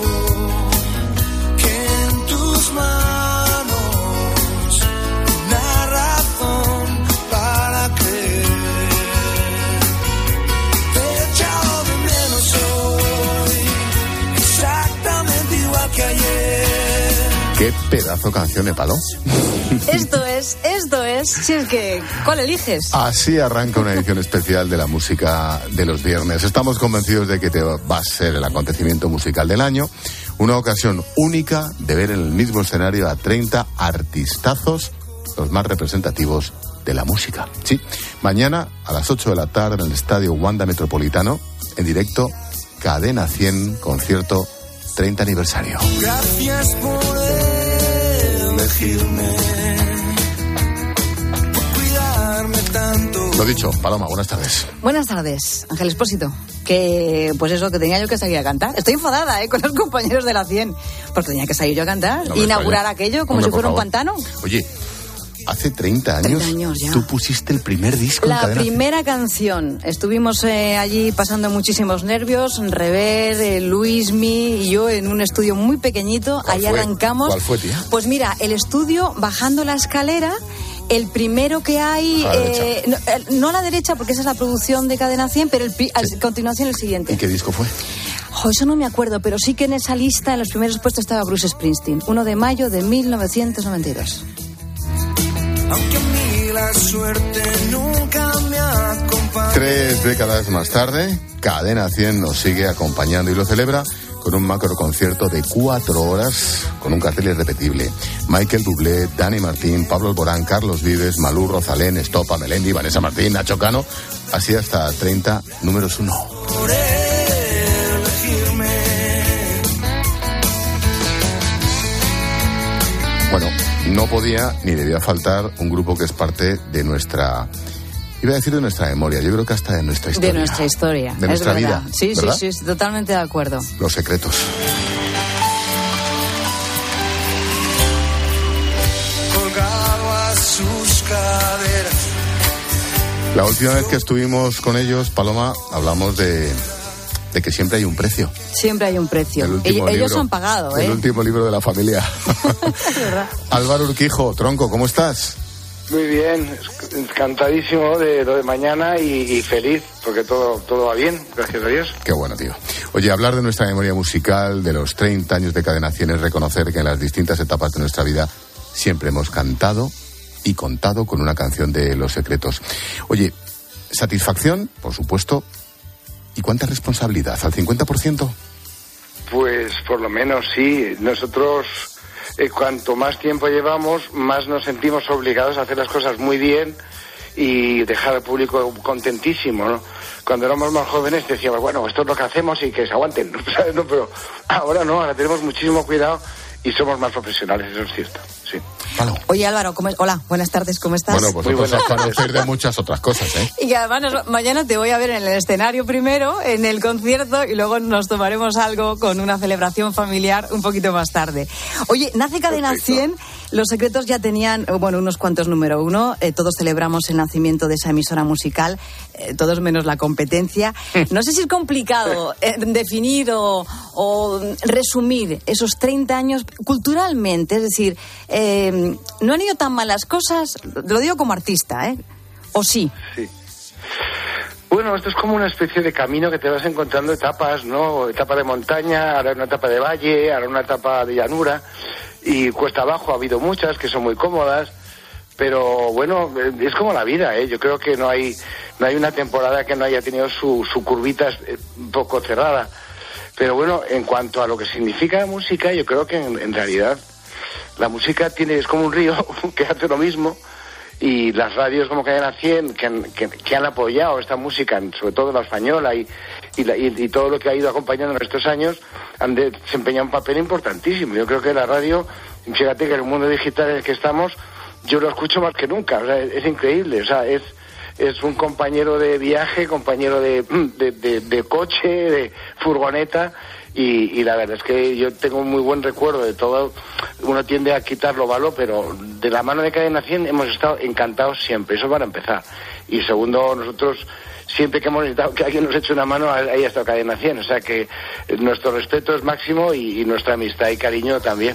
que en tus manos, una razón para creer. Te he echado de menos hoy, exactamente igual que ayer. Qué pedazo canción, ¿eh, Palo? Esto es, esto es. Si es que, ¿cuál eliges? Así arranca una edición especial de la música de los viernes. Estamos convencidos de que te va a ser el acontecimiento musical del año. Una ocasión única de ver en el mismo escenario a treinta artistazos, los más representativos de la música. Sí, mañana a las ocho de la tarde en el Estadio Wanda Metropolitano, en directo, Cadena cien, concierto treinta aniversario. Gracias por elegirme, por cuidarme tanto. Lo dicho, Paloma, buenas tardes. Buenas tardes, Ángel Expósito. Que, pues eso, que tenía yo que salir a cantar. Estoy enfadada, ¿eh?, con los compañeros de la cien. Porque tenía que salir yo a cantar. No, inaugurar aquello como Hombre, si fuera un favor. pantano. Oye, hace treinta años, treinta años ya. tú pusiste el primer disco en La Cadena primera canción. Estuvimos eh, allí pasando muchísimos nervios. Rever, eh, Luismi y yo en un estudio muy pequeñito. ¿Cuál Ahí fue? arrancamos. ¿Cuál fue, tía? Pues mira, el estudio bajando la escalera. El primero que hay, A la eh, no, eh, no a la derecha porque esa es la producción de Cadena cien, pero el, pi- a continuación el siguiente. ¿Y qué disco fue? Jo, eso no me acuerdo, pero sí que en esa lista, en los primeros puestos, estaba Bruce Springsteen, uno de mayo de mil novecientos noventa y dos. Aunque a mí la suerte nunca me acompaña. Tres décadas más tarde, Cadena cien nos sigue acompañando y lo celebra con un macro concierto de cuatro horas con un cartel irrepetible. Michael Bublé, Dani Martín, Pablo Alborán, Carlos Vives, Malú, Rosalén, Estopa, Melendi, Vanessa Martín, Nacho Cano, así hasta treinta números uno. Por elegirme. Bueno, no podía ni debía faltar un grupo que es parte de nuestra, iba a decir de nuestra memoria, yo creo que hasta de nuestra historia. De nuestra historia. De nuestra es vida, verdad. Sí, ¿verdad? sí, sí, totalmente de acuerdo. Los Secretos. Colgado a sus caderas. La última vez que estuvimos con ellos, Paloma, hablamos de, de que siempre hay un precio. Siempre hay un precio. El último Ellos libro- han pagado, ¿eh? El último libro de la familia. Es verdad. Álvaro Urquijo, Tronco, ¿cómo estás? Muy bien, encantadísimo de lo de mañana y, y feliz, porque todo, todo va bien, gracias a Dios. Qué bueno, tío. Oye, hablar de nuestra memoria musical, de los treinta años de Cadena cien, es reconocer que en las distintas etapas de nuestra vida siempre hemos cantado y contado con una canción de Los Secretos. Oye, satisfacción, por supuesto, ¿y cuánta responsabilidad? ¿Al cincuenta por ciento? Pues por lo menos sí, nosotros eh, cuanto más tiempo llevamos, más nos sentimos obligados a hacer las cosas muy bien y dejar al público contentísimo, ¿no? Cuando éramos más jóvenes decíamos, bueno, esto es lo que hacemos y que se aguanten, ¿sabes? No, pero ahora no, ahora tenemos muchísimo cuidado y somos más profesionales, eso es cierto, sí. Oye, Álvaro, ¿cómo es? Hola, buenas tardes, ¿cómo estás? Bueno, pues vosotros os conocéis de muchas otras cosas, ¿eh? Y que además nos- mañana te voy a ver en el escenario primero, en el concierto, y luego nos tomaremos algo con una celebración familiar un poquito más tarde. Oye, nace Cadena cien, Los Secretos ya tenían, eh, bueno, unos cuantos número uno, eh, todos celebramos el nacimiento de esa emisora musical, eh, todos menos la competencia. No sé si es complicado eh, definir o, o resumir esos treinta años culturalmente, es decir, eh, no han ido tan mal las cosas, lo digo como artista, ¿eh? ¿O sí? Sí. Bueno, esto es como una especie de camino que te vas encontrando etapas, ¿no? Etapa de montaña, ahora una etapa de valle, ahora una etapa de llanura, y cuesta abajo ha habido muchas que son muy cómodas, pero bueno, es como la vida, ¿eh? Yo creo que no hay no hay una temporada que no haya tenido su, su curvita un poco cerrada. Pero bueno, en cuanto a lo que significa la música, yo creo que en, en realidad la música tiene es como un río que hace lo mismo y las radios como Cadena cien que han, que, que han apoyado esta música, sobre todo la española y, y, la, y, y todo lo que ha ido acompañando en estos años, han desempeñado un papel importantísimo. Yo creo que la radio, fíjate que en el mundo digital en el que estamos, yo lo escucho más que nunca, o sea, es, es increíble, o sea, es es un compañero de viaje, compañero de, de, de, de coche, de furgoneta, y, y la verdad es que yo tengo un muy buen recuerdo de todo. Uno tiende a quitarlo valor, pero de la mano de Cadena cien hemos estado encantados siempre, eso para empezar. Y segundo, nosotros siempre que hemos necesitado que alguien nos eche una mano, ahí ha estado Cadena cien, o sea que nuestro respeto es máximo y, y nuestra amistad y cariño también.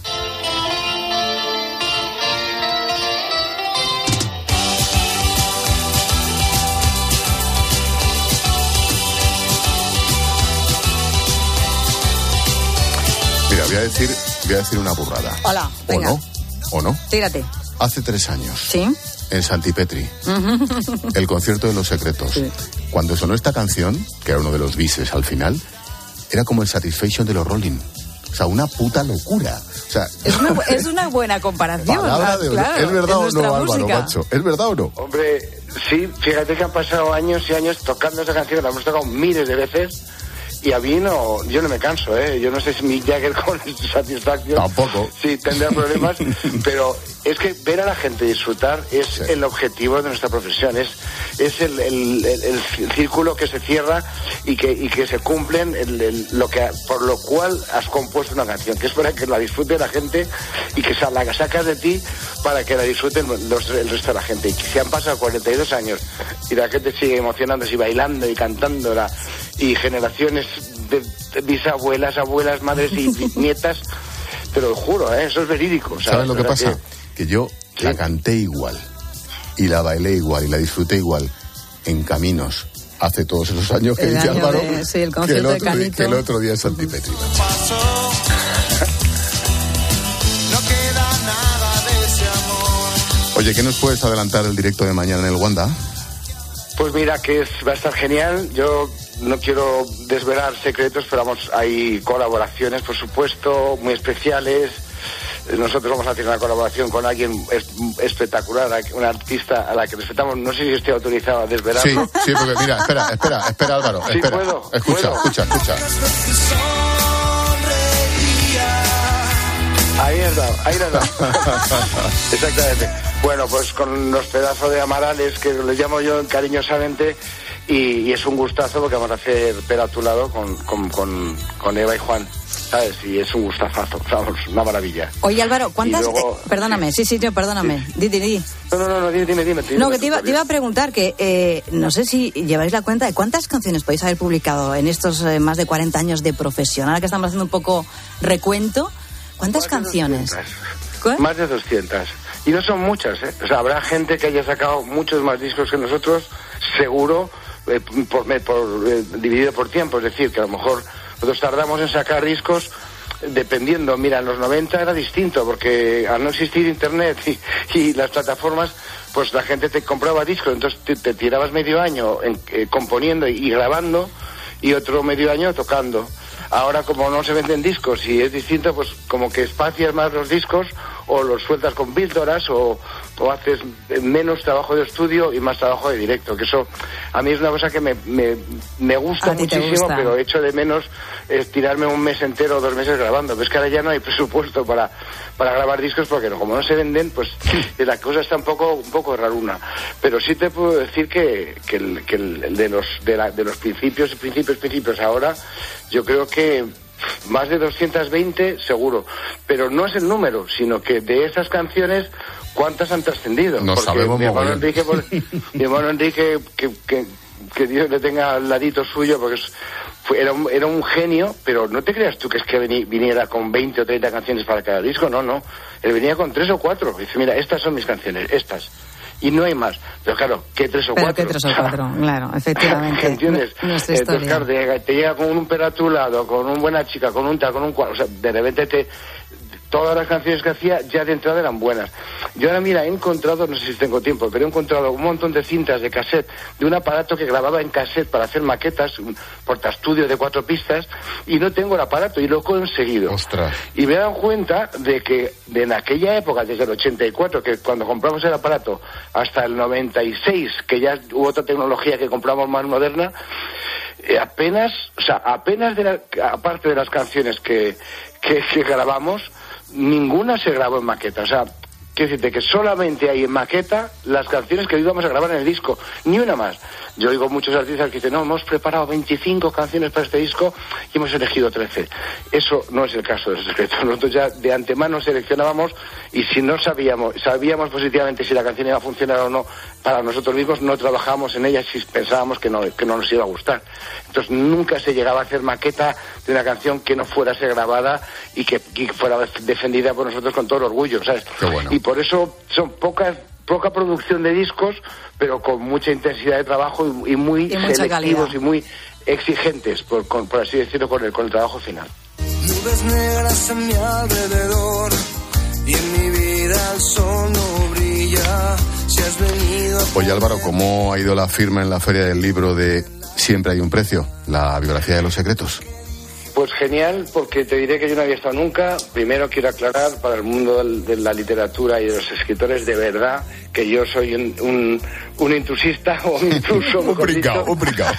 Mira, voy a decir, voy a decir una burrada. Hola, venga. ¿O no? ¿O no? Tírate. Hace tres años. ¿Sí? En Santipetri. El concierto de Los Secretos. Sí. Cuando sonó esta canción, que era uno de los bises al final, era como el Satisfaction de los Rolling. O sea, una puta locura. O sea, es, una, es una buena comparación. De, claro, ¿es verdad o no, Álvaro, música. Macho? ¿Es verdad o no? Hombre, sí, fíjate que han pasado años y años tocando esa canción, la hemos tocado miles de veces. Y a mí no, yo no me canso, ¿eh? Yo no sé si Mick Jagger con Satisfaction... Tampoco. Sí, tendrá problemas, pero es que ver a la gente disfrutar es sí. el objetivo de nuestra profesión, es, es el, el, el, el círculo que se cierra y que, y que se cumplen el, el, lo que por lo cual has compuesto una canción, que es para que la disfrute la gente y que la sacas de ti para que la disfruten los, el resto de la gente. Y que se han pasado cuarenta y dos años y la gente sigue emocionándose y bailando y cantándola, y generaciones de, de bisabuelas, abuelas, madres y nietas, te lo juro, ¿eh? Eso es verídico. ¿Sabes, ¿Sabes lo que pasa? Que, que yo ¿sí? la canté igual, y la bailé igual, y la disfruté igual en Caminos hace todos esos años que dice Álvaro, de, sí, el que, el otro, de Canito. que el otro día en Santipetri. Oye, ¿qué nos puedes adelantar el directo de mañana en el Wanda? Pues mira, que es, va a estar genial. Yo no quiero desvelar secretos, pero vamos, hay colaboraciones, por supuesto, muy especiales. Nosotros vamos a hacer una colaboración con alguien es, espectacular, una artista a la que respetamos. No sé si estoy autorizado a desvelarlo. Sí, sí, porque mira, espera, espera, espera, Álvaro. Sí, espera. puedo. Escucha, ¿puedo? escucha, escucha. Ahí está, ahí está. Exactamente. Bueno, pues con los pedazos de Amarales, que les llamo yo cariñosamente, y, y es un gustazo porque vamos a hacer Pero a tu lado con, con, con, con Eva y Juan, ¿sabes? Y es un gustazazo, vamos, una maravilla. Oye, Álvaro, ¿cuántas...? Luego, eh, perdóname, sí, sí, yo, perdóname. Sí. Di, di, di. No, no, no, no, dime, dime, dime. dime no, que te iba, te iba a preguntar que, eh, no sé si lleváis la cuenta de cuántas canciones podéis haber publicado en estos eh, más de cuarenta años de profesión. Ahora que estamos haciendo un poco recuento, ¿cuántas más canciones? De más de doscientas. Y no son muchas, ¿eh? O sea, habrá gente que haya sacado muchos más discos que nosotros, seguro, eh, por, por, eh, dividido por tiempo. Es decir, que a lo mejor nosotros tardamos en sacar discos dependiendo. Mira, en los noventa era distinto, porque al no existir internet y, y las plataformas, pues la gente te compraba discos, entonces te, te tirabas medio año en, eh, componiendo y, y grabando, y otro medio año tocando. Ahora, como no se venden discos y es distinto, pues como que espacias más los discos o los sueltas con píldoras o, o haces menos trabajo de estudio y más trabajo de directo, que eso a mí es una cosa que me, me, me gusta muchísimo, gusta. Pero echo de menos es tirarme un mes entero o dos meses grabando. Ves que ahora ya no hay presupuesto para, para grabar discos porque no, como no se venden, pues la cosa está un poco un poco raruna. Pero sí te puedo decir que, que, el, que el de los de, la, de los principios, principios, principios ahora, yo creo que más de doscientas veinte seguro, pero no es el número, sino que de esas canciones cuántas han trascendido. No porque sabemos mi hermano Enrique, por, mi hermano Enrique que, que, que Dios le tenga al ladito suyo, porque es, fue, era, un, era un genio, pero no te creas tú que es que viniera con veinte o treinta canciones para cada disco, no, no, él venía con tres o cuatro, dice, mira, estas son mis canciones, estas. Y no hay más. Pero claro, ¿qué tres o Pero cuatro? ¿qué tres o cuatro? Claro, efectivamente. ¿Entiendes? Nuestra eh, historia. Entonces, claro, te, te llega con un perro a tu lado, con una buena chica, con un tal, con un cual. O sea, de repente te, todas las canciones que hacía ya de entrada eran buenas. Yo ahora, mira, he encontrado, no sé si tengo tiempo, pero he encontrado un montón de cintas de cassette, de un aparato que grababa en cassette para hacer maquetas, un portaestudio de cuatro pistas, y no tengo el aparato, y lo he conseguido. Ostras. Y me he dado cuenta de que de en aquella época, desde el ochenta y cuatro, que cuando compramos el aparato, hasta el noventa y seis, que ya hubo otra tecnología que compramos más moderna, eh, apenas, o sea, apenas de la, aparte de las canciones que, que, que grabamos, ninguna se grabó en maqueta. O sea, quiero decirte que solamente hay en maqueta las canciones que íbamos a grabar en el disco, ni una más. Yo oigo muchos artistas que dicen, no, hemos preparado veinticinco canciones para este disco y hemos elegido trece. Eso no es el caso del Secreto. Nosotros ya de antemano seleccionábamos, y si no sabíamos, sabíamos positivamente si la canción iba a funcionar o no para nosotros mismos, no trabajábamos en ella si pensábamos que no, que no nos iba a gustar. Entonces nunca se llegaba a hacer maqueta de una canción que no fuera a ser grabada y que, y fuera defendida por nosotros con todo el orgullo, ¿sabes? Qué bueno. Y por eso son pocas poca producción de discos, pero con mucha intensidad de trabajo y, y muy y selectivos y muy exigentes, por, con, por así decirlo, con el, con el trabajo final. Nubes negras a mi alrededor y en mi vida el sol no brilla. Si has venido a... Oye, Álvaro, ¿cómo ha ido la firma en la Feria del Libro de Siempre hay un precio, la biografía de Los Secretos? Pues genial, porque te diré que yo no había estado nunca. Primero quiero aclarar para el mundo de la literatura y de los escritores, de verdad, que yo soy un, un, un intrusista o un intruso. un brincao, un brincao.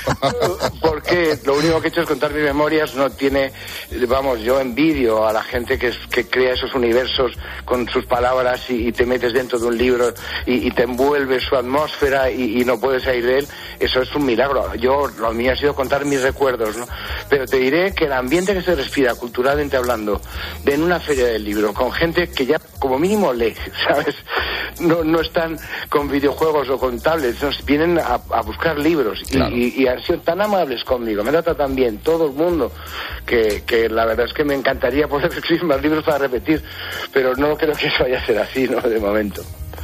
Porque lo único que he hecho es contar mis memorias. No tiene, vamos, yo envidio a la gente que, que crea esos universos con sus palabras y, y te metes dentro de un libro y, y te envuelve su atmósfera y, y no puedes salir de él. Eso es un milagro. Yo, lo mío ha sido contar mis recuerdos, ¿no? Pero te diré que el ambiente que se respira, culturalmente hablando, de en una feria del libro, con gente que ya como mínimo lee, ¿sabes? No, no están con videojuegos o con tablets, nos vienen a, a buscar libros. Claro. y, y, y han sido tan amables conmigo, me trata tan bien todo el mundo, que, que la verdad es que me encantaría poder escribir más libros para repetir, pero no creo que eso vaya a ser así, ¿no? De momento.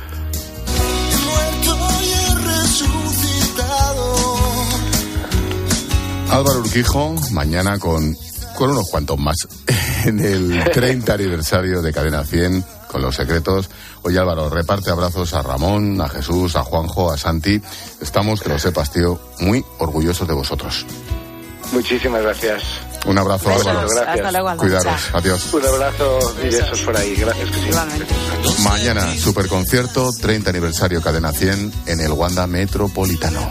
Álvaro Urquijo, mañana con, con unos cuantos más, en el treinta aniversario de Cadena cien, con Los Secretos. Oye, Álvaro, reparte abrazos a Ramón, a Jesús, a Juanjo, a Santi. Estamos, que lo sepas, tío, muy orgullosos de vosotros. Muchísimas gracias. Un abrazo, besos, Álvaro. Gracias. Hasta luego, Álvaro. Cuidaros. Chao. Adiós. Un abrazo y besos por ahí. Gracias. Que sí. Igualmente. Mañana, superconcierto, treinta aniversario Cadena cien, en el Wanda Metropolitano.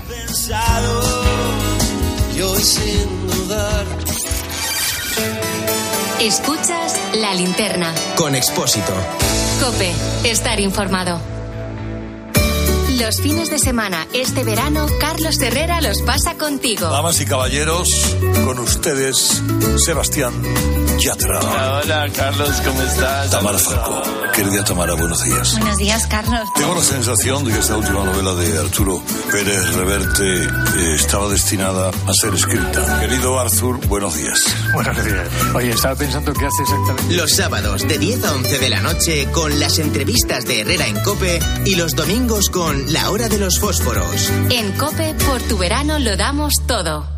Y hoy sin dudar. Escuchas La Linterna. Con Expósito. COPE. Estar informado. Los fines de semana, este verano, Carlos Herrera los pasa contigo. Damas y caballeros, con ustedes, Sebastián Yatra. Hola, hola, Carlos, ¿cómo estás? Tamara Falcó. Querida Tamara, buenos días. Buenos días, Carlos. Tengo la sensación de que esta última novela de Arturo Pérez Reverte eh, estaba destinada a ser escrita. Querido Arthur, buenos días. Buenos días. Oye, estaba pensando qué hace exactamente. Los sábados de diez a once de la noche con las entrevistas de Herrera en COPE y los domingos con La Hora de los Fósforos. En COPE, por tu verano lo damos todo.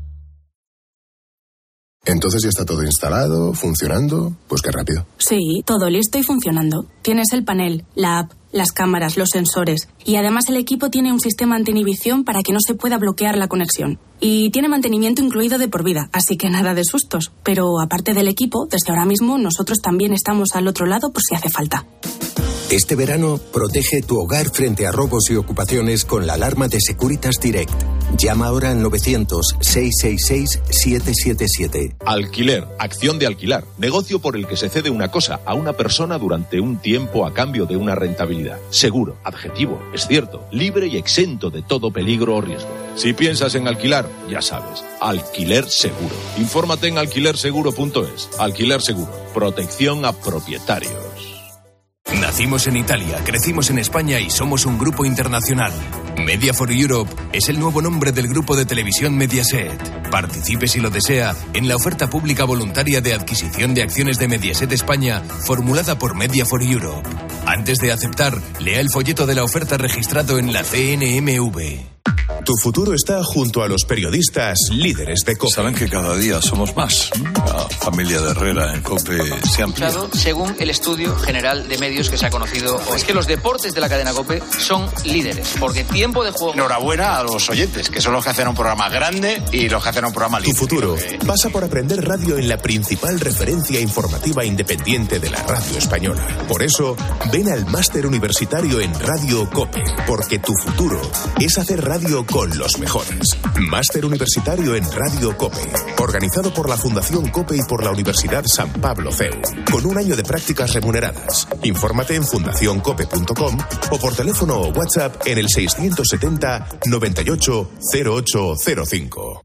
Entonces ya está todo instalado, funcionando. Pues qué rápido. Sí, todo listo y funcionando. Tienes el panel, la app, las cámaras, los sensores. Y además el equipo tiene un sistema anti-inhibición para que no se pueda bloquear la conexión. Y tiene mantenimiento incluido de por vida, así que nada de sustos. Pero aparte del equipo, desde ahora mismo nosotros también estamos al otro lado por si hace falta. Este verano, protege tu hogar frente a robos y ocupaciones con la alarma de Securitas Direct. Llama ahora al novecientos, seiscientos sesenta y seis, setecientos setenta y siete. Alquiler, acción de alquilar, negocio por el que se cede una cosa a una persona durante un tiempo a cambio de una rentabilidad. Seguro, adjetivo, es cierto, libre y exento de todo peligro o riesgo. Si piensas en alquilar, ya sabes, Alquiler Seguro. Infórmate en alquiler seguro punto es. Alquiler Seguro, protección a propietarios. Nacimos en Italia, crecimos en España y somos un grupo internacional. Media for Europe es el nuevo nombre del grupo de televisión Mediaset. Participe si lo desea en la oferta pública voluntaria de adquisición de acciones de Mediaset España formulada por Media for Europe. Antes de aceptar, lea el folleto de la oferta registrado en la C N M V. Tu futuro está junto a los periodistas líderes de COPE. Saben que cada día somos más. La familia de Herrera en COPE se ha ampliado. Según el estudio general de medios que se ha conocido hoy, es que los deportes de la cadena COPE son líderes, porque tiempo de juego... Enhorabuena a los oyentes, que son los que hacen un programa grande y los que hacen un programa líder. Tu futuro que... pasa por aprender radio en la principal referencia informativa independiente de la radio española. Por eso, ven al máster universitario en Radio COPE, porque tu futuro es hacer radio con los mejores. Máster universitario en Radio COPE, organizado por la Fundación COPE y por la Universidad San Pablo C E U, con un año de prácticas remuneradas. Infórmate en fundación cope punto com o por teléfono o WhatsApp en el seiscientos setenta noventa y ocho cero ocho cero cinco.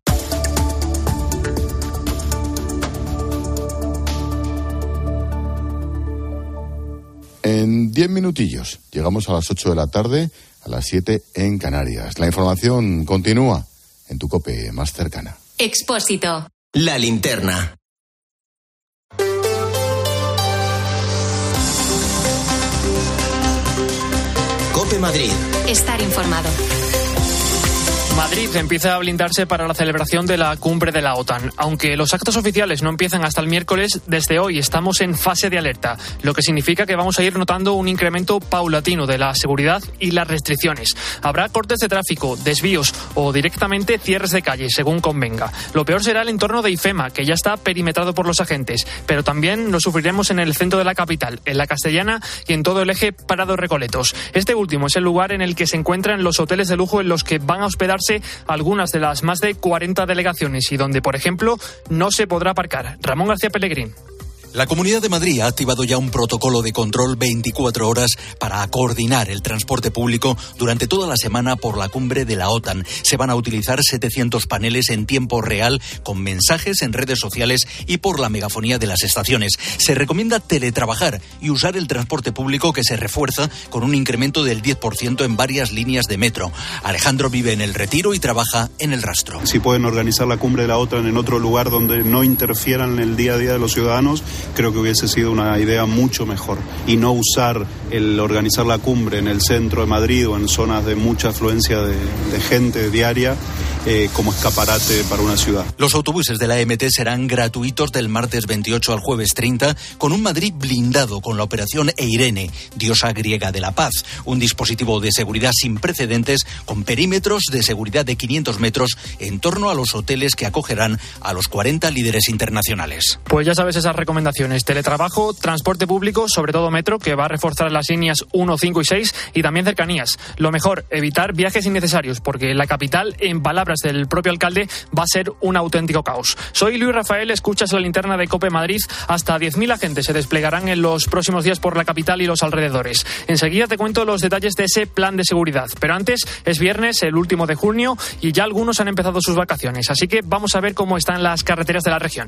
En diez minutillos llegamos a las ocho de la tarde, a las siete en Canarias. La información continúa en tu COPE más cercana. Expósito. La linterna. COPE Madrid. Estar informado. Madrid empieza a blindarse para la celebración de la cumbre de la OTAN. Aunque los actos oficiales no empiezan hasta el miércoles, desde hoy estamos en fase de alerta, lo que significa que vamos a ir notando un incremento paulatino de la seguridad y las restricciones. Habrá cortes de tráfico, desvíos o directamente cierres de calles, según convenga. Lo peor será el entorno de IFEMA, que ya está perimetrado por los agentes, pero también lo sufriremos en el centro de la capital, en la Castellana y en todo el eje Prado Recoletos. Este último es el lugar en el que se encuentran los hoteles de lujo en los que van a hospedarse algunas de las más de cuarenta delegaciones y donde, por ejemplo, no se podrá aparcar. Ramón García Pellegrín. La Comunidad de Madrid ha activado ya un protocolo de control veinticuatro horas para coordinar el transporte público durante toda la semana por la cumbre de la OTAN. Se van a utilizar setecientos paneles en tiempo real con mensajes en redes sociales y por la megafonía de las estaciones. Se recomienda teletrabajar y usar el transporte público, que se refuerza con un incremento del diez por ciento en varias líneas de metro. Alejandro vive en El Retiro y trabaja en El Rastro. Si pueden organizar la cumbre de la OTAN en otro lugar donde no interfieran en el día a día de los ciudadanos, creo que hubiese sido una idea mucho mejor, y no usar el organizar la cumbre en el centro de Madrid o en zonas de mucha afluencia de, de gente diaria eh, como escaparate para una ciudad. Los autobuses de la E M T serán gratuitos del martes veintiocho al jueves treinta, con un Madrid blindado con la operación Eirene, diosa griega de la paz, un dispositivo de seguridad sin precedentes con perímetros de seguridad de quinientos metros en torno a los hoteles que acogerán a los cuarenta líderes internacionales. Pues ya sabes esas recomendaciones: teletrabajo, transporte público, sobre todo metro, que va a reforzar las líneas uno, cinco y seis, y también cercanías. Lo mejor, evitar viajes innecesarios, porque la capital, en palabras del propio alcalde, va a ser un auténtico caos. Soy Luis Rafael, escuchas la linterna de COPE Madrid. Hasta diez mil agentes se desplegarán en los próximos días por la capital y los alrededores. Enseguida te cuento los detalles de ese plan de seguridad. Pero antes, es viernes, el último de junio, y ya algunos han empezado sus vacaciones. Así que vamos a ver cómo están las carreteras de la región.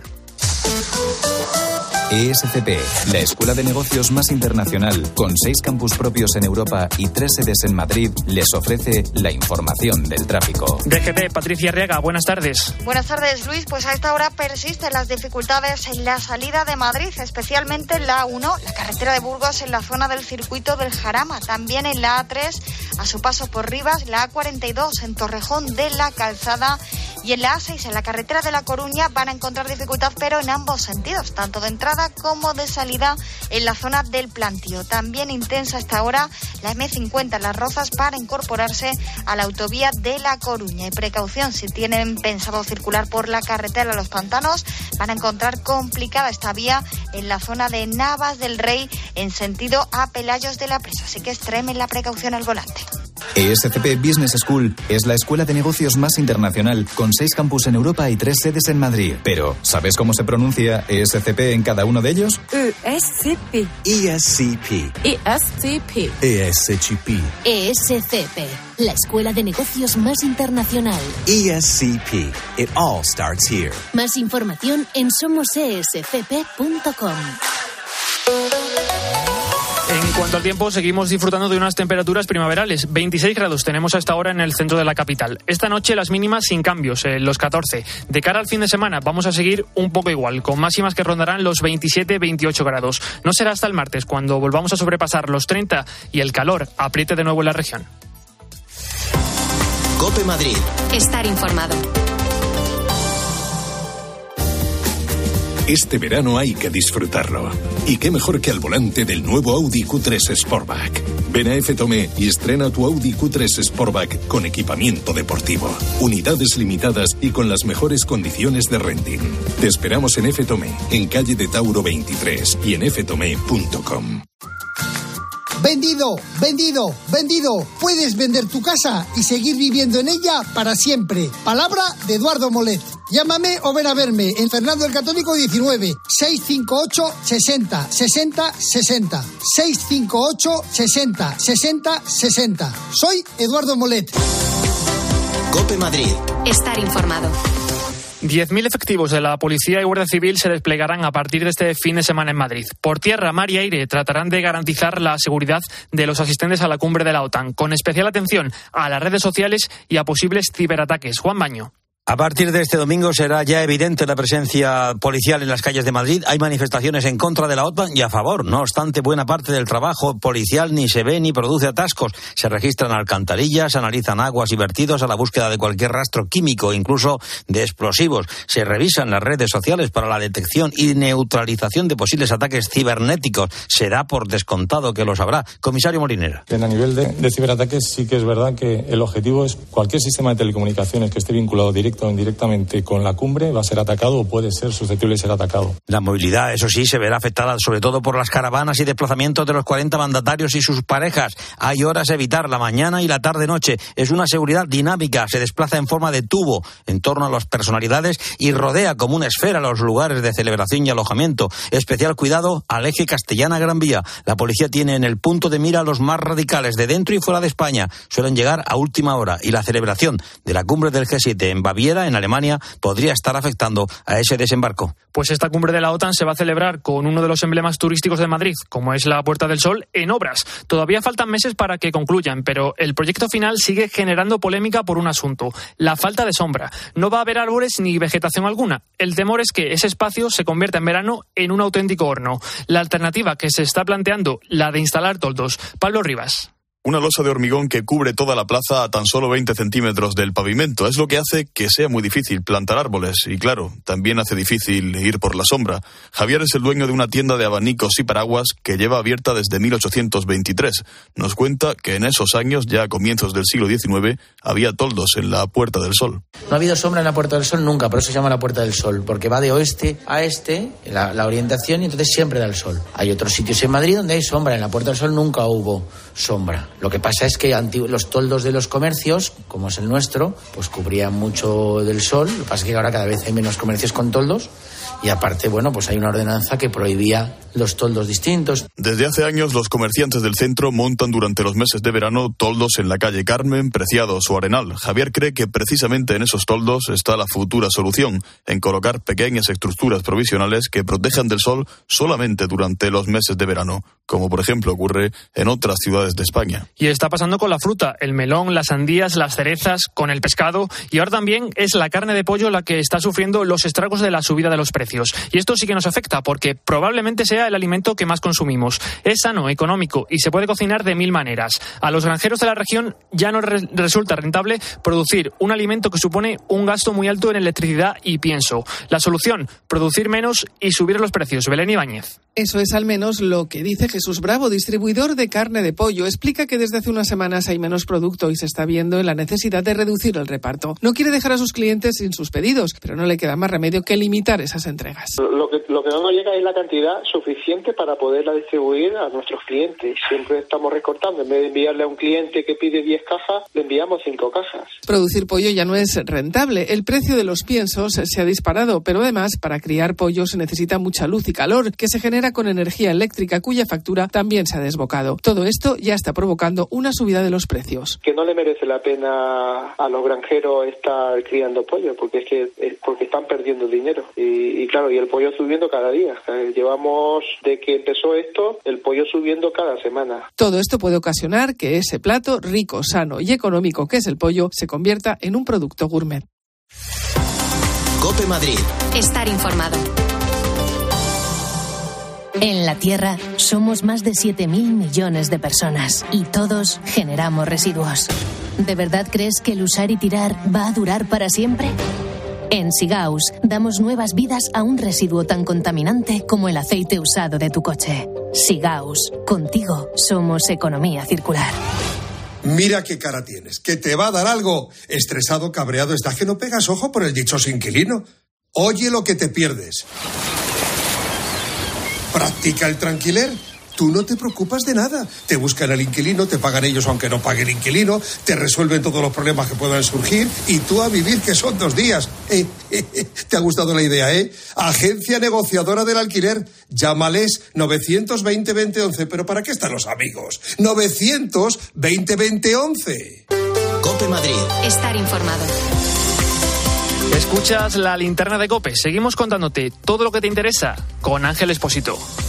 E S C P, la escuela de negocios más internacional, con seis campus propios en Europa y tres sedes en Madrid, les ofrece la información del tráfico. D G T, Patricia Arriaga, buenas tardes. Buenas tardes, Luis. Pues a esta hora persisten las dificultades en la salida de Madrid, especialmente en la A uno, la carretera de Burgos, en la zona del circuito del Jarama. También en la A tres, a su paso por Rivas, la A cuarenta y dos en Torrejón de la Calzada, y en la A seis, en la carretera de La Coruña, van a encontrar dificultad, pero en ambos sentidos, tanto de entrada como de salida en la zona del Plantío. También intensa hasta ahora la eme cincuenta en Las Rozas para incorporarse a la autovía de La Coruña. Y precaución, si tienen pensado circular por la carretera de Los Pantanos, van a encontrar complicada esta vía en la zona de Navas del Rey en sentido a Pelayos de la Presa. Así que extremen la precaución al volante. E S C P Business School es la escuela de negocios más internacional, con seis campus en Europa y tres sedes en Madrid. Pero, ¿sabes cómo se pronuncia E S C P en cada uno de ellos? E S C P. E S C P. E S C P. E S C P. E S C P, la escuela de negocios más internacional. E S C P. It all starts here. Más información en somos e s c p punto com. En cuanto al tiempo, seguimos disfrutando de unas temperaturas primaverales. veintiséis grados tenemos a esta hora en el centro de la capital. Esta noche las mínimas sin cambios, eh, los catorce. De cara al fin de semana vamos a seguir un poco igual, con máximas que rondarán los veintisiete, veintiocho grados. No será hasta el martes cuando volvamos a sobrepasar los treinta y el calor apriete de nuevo en la región. COPE COPE Madrid. Estar informado. Este verano hay que disfrutarlo. Y qué mejor que al volante del nuevo Audi Q tres Sportback. Ven a F Tomé y estrena tu Audi Q tres Sportback con equipamiento deportivo. Unidades limitadas y con las mejores condiciones de renting. Te esperamos en F Tomé, en calle de Tauro veintitrés y en f tomé punto com. Vendido, vendido, vendido. Puedes vender tu casa y seguir viviendo en ella para siempre. Palabra de Eduardo Molet. Llámame o ven a verme en Fernando el Católico diecinueve, seiscientos cincuenta y ocho, sesenta, sesenta, sesenta. seiscientos cincuenta y ocho, sesenta, sesenta, sesenta. Soy Eduardo Molet. COPE Madrid. Estar informado. diez mil efectivos de la Policía y Guardia Civil se desplegarán a partir de este fin de semana en Madrid. Por tierra, mar y aire tratarán de garantizar la seguridad de los asistentes a la cumbre de la OTAN, con especial atención a las redes sociales y a posibles ciberataques. Juan Baño. A partir de este domingo será ya evidente la presencia policial en las calles de Madrid. Hay manifestaciones en contra de la OTAN y a favor. No obstante, buena parte del trabajo policial ni se ve ni produce atascos. Se registran alcantarillas, analizan aguas y vertidos a la búsqueda de cualquier rastro químico, incluso de explosivos. Se revisan las redes sociales para la detección y neutralización de posibles ataques cibernéticos. Se da por descontado que los habrá. Comisario Molinera. A nivel de, de ciberataques sí que es verdad que el objetivo es cualquier sistema de telecomunicaciones que esté vinculado directamente o indirectamente con la cumbre va a ser atacado o puede ser susceptible de ser atacado. La movilidad, eso sí, se verá afectada sobre todo por las caravanas y desplazamientos de los cuarenta mandatarios y sus parejas. Hay horas a evitar, la mañana y la tarde-noche. Es una seguridad dinámica, se desplaza en forma de tubo en torno a las personalidades y rodea como una esfera los lugares de celebración y alojamiento. Especial cuidado al eje Castellana-Gran Vía. La policía tiene en el punto de mira a los más radicales de dentro y fuera de España. Suelen llegar a última hora y la celebración de la cumbre del G siete en Baviera, en Alemania, podría estar afectando a ese desembarco. Pues esta cumbre de la OTAN se va a celebrar con uno de los emblemas turísticos de Madrid, como es la Puerta del Sol, en obras. Todavía faltan meses para que concluyan, pero el proyecto final sigue generando polémica por un asunto: la falta de sombra. No va a haber árboles ni vegetación alguna. El temor es que ese espacio se convierta en verano en un auténtico horno. La alternativa que se está planteando, la de instalar toldos. Pablo Rivas. Una losa de hormigón que cubre toda la plaza a tan solo veinte centímetros del pavimento. Es lo que hace que sea muy difícil plantar árboles. Y claro, también hace difícil ir por la sombra. Javier es el dueño de una tienda de abanicos y paraguas que lleva abierta desde mil ochocientos veintitrés. Nos cuenta que en esos años, ya a comienzos del siglo diecinueve, había toldos en la Puerta del Sol. No ha habido sombra en la Puerta del Sol nunca, por eso se llama la Puerta del Sol, porque va de oeste a este, la, la orientación, y entonces siempre da el sol. Hay otros sitios en Madrid donde hay sombra. En la Puerta del Sol nunca hubo sombra. Lo que pasa es que los toldos de los comercios, como es el nuestro, pues cubrían mucho del sol. Lo que pasa es que ahora cada vez hay menos comercios con toldos. Y aparte, bueno, pues hay una ordenanza que prohibía los toldos distintos. Desde hace años los comerciantes del centro montan durante los meses de verano toldos en la calle Carmen, Preciados o Arenal. Javier cree que precisamente en esos toldos está la futura solución, en colocar pequeñas estructuras provisionales que protejan del sol solamente durante los meses de verano, como por ejemplo ocurre en otras ciudades de España. Y está pasando con la fruta, el melón, las sandías, las cerezas, con el pescado, y ahora también es la carne de pollo la que está sufriendo los estragos de la subida de los precios. Y esto sí que nos afecta porque probablemente sea el alimento que más consumimos. Es sano, económico y se puede cocinar de mil maneras. A los granjeros de la región ya no re- resulta rentable producir un alimento que supone un gasto muy alto en electricidad y pienso. La solución, producir menos y subir los precios. Belén Ibáñez. Eso es al menos lo que dice Jesús Bravo, distribuidor de carne de pollo. Explica que desde hace unas semanas hay menos producto y se está viendo en la necesidad de reducir el reparto. No quiere dejar a sus clientes sin sus pedidos, pero no le queda más remedio que limitar esas entregas. Lo que, lo que no nos llega es la cantidad suficiente para poderla distribuir a nuestros clientes. Siempre estamos recortando. En vez de enviarle a un cliente que pide diez cajas, le enviamos cinco cajas. Producir pollo ya no es rentable. El precio de los piensos se ha disparado, pero además para criar pollo se necesita mucha luz y calor, que se genera con energía eléctrica, cuya factura también se ha desbocado. Todo esto ya está provocando una subida de los precios. Que no le merece la pena a los granjeros estar criando pollo, porque es que es porque están perdiendo dinero. Y, y claro, y el pollo subiendo cada día. Llevamos, de que empezó esto, el pollo subiendo cada semana. Todo esto puede ocasionar que ese plato rico, sano y económico que es el pollo se convierta en un producto gourmet. COPE Madrid. Estar informado. En la Tierra somos más de siete mil millones de personas y todos generamos residuos. ¿De verdad crees que el usar y tirar va a durar para siempre? En Sigaus damos nuevas vidas a un residuo tan contaminante como el aceite usado de tu coche. Sigaus, contigo somos economía circular. Mira qué cara tienes, que te va a dar algo. Estresado, cabreado, estás que no pegas ojo por el dichoso inquilino. Oye lo que te pierdes. Practica el tranquiler. Tú no te preocupas de nada. Te buscan el inquilino, te pagan ellos aunque no pague el inquilino, te resuelven todos los problemas que puedan surgir y tú a vivir, que son dos días. Eh, eh, eh, ¿Te ha gustado la idea, eh? Agencia negociadora del alquiler. Llámales novecientos veinte veinte once. ¿Pero para qué están los amigos? novecientos veinte veinte once. COPE Madrid. Estar informado. Escuchas la linterna de COPE. Seguimos contándote todo lo que te interesa con Ángel Expósito.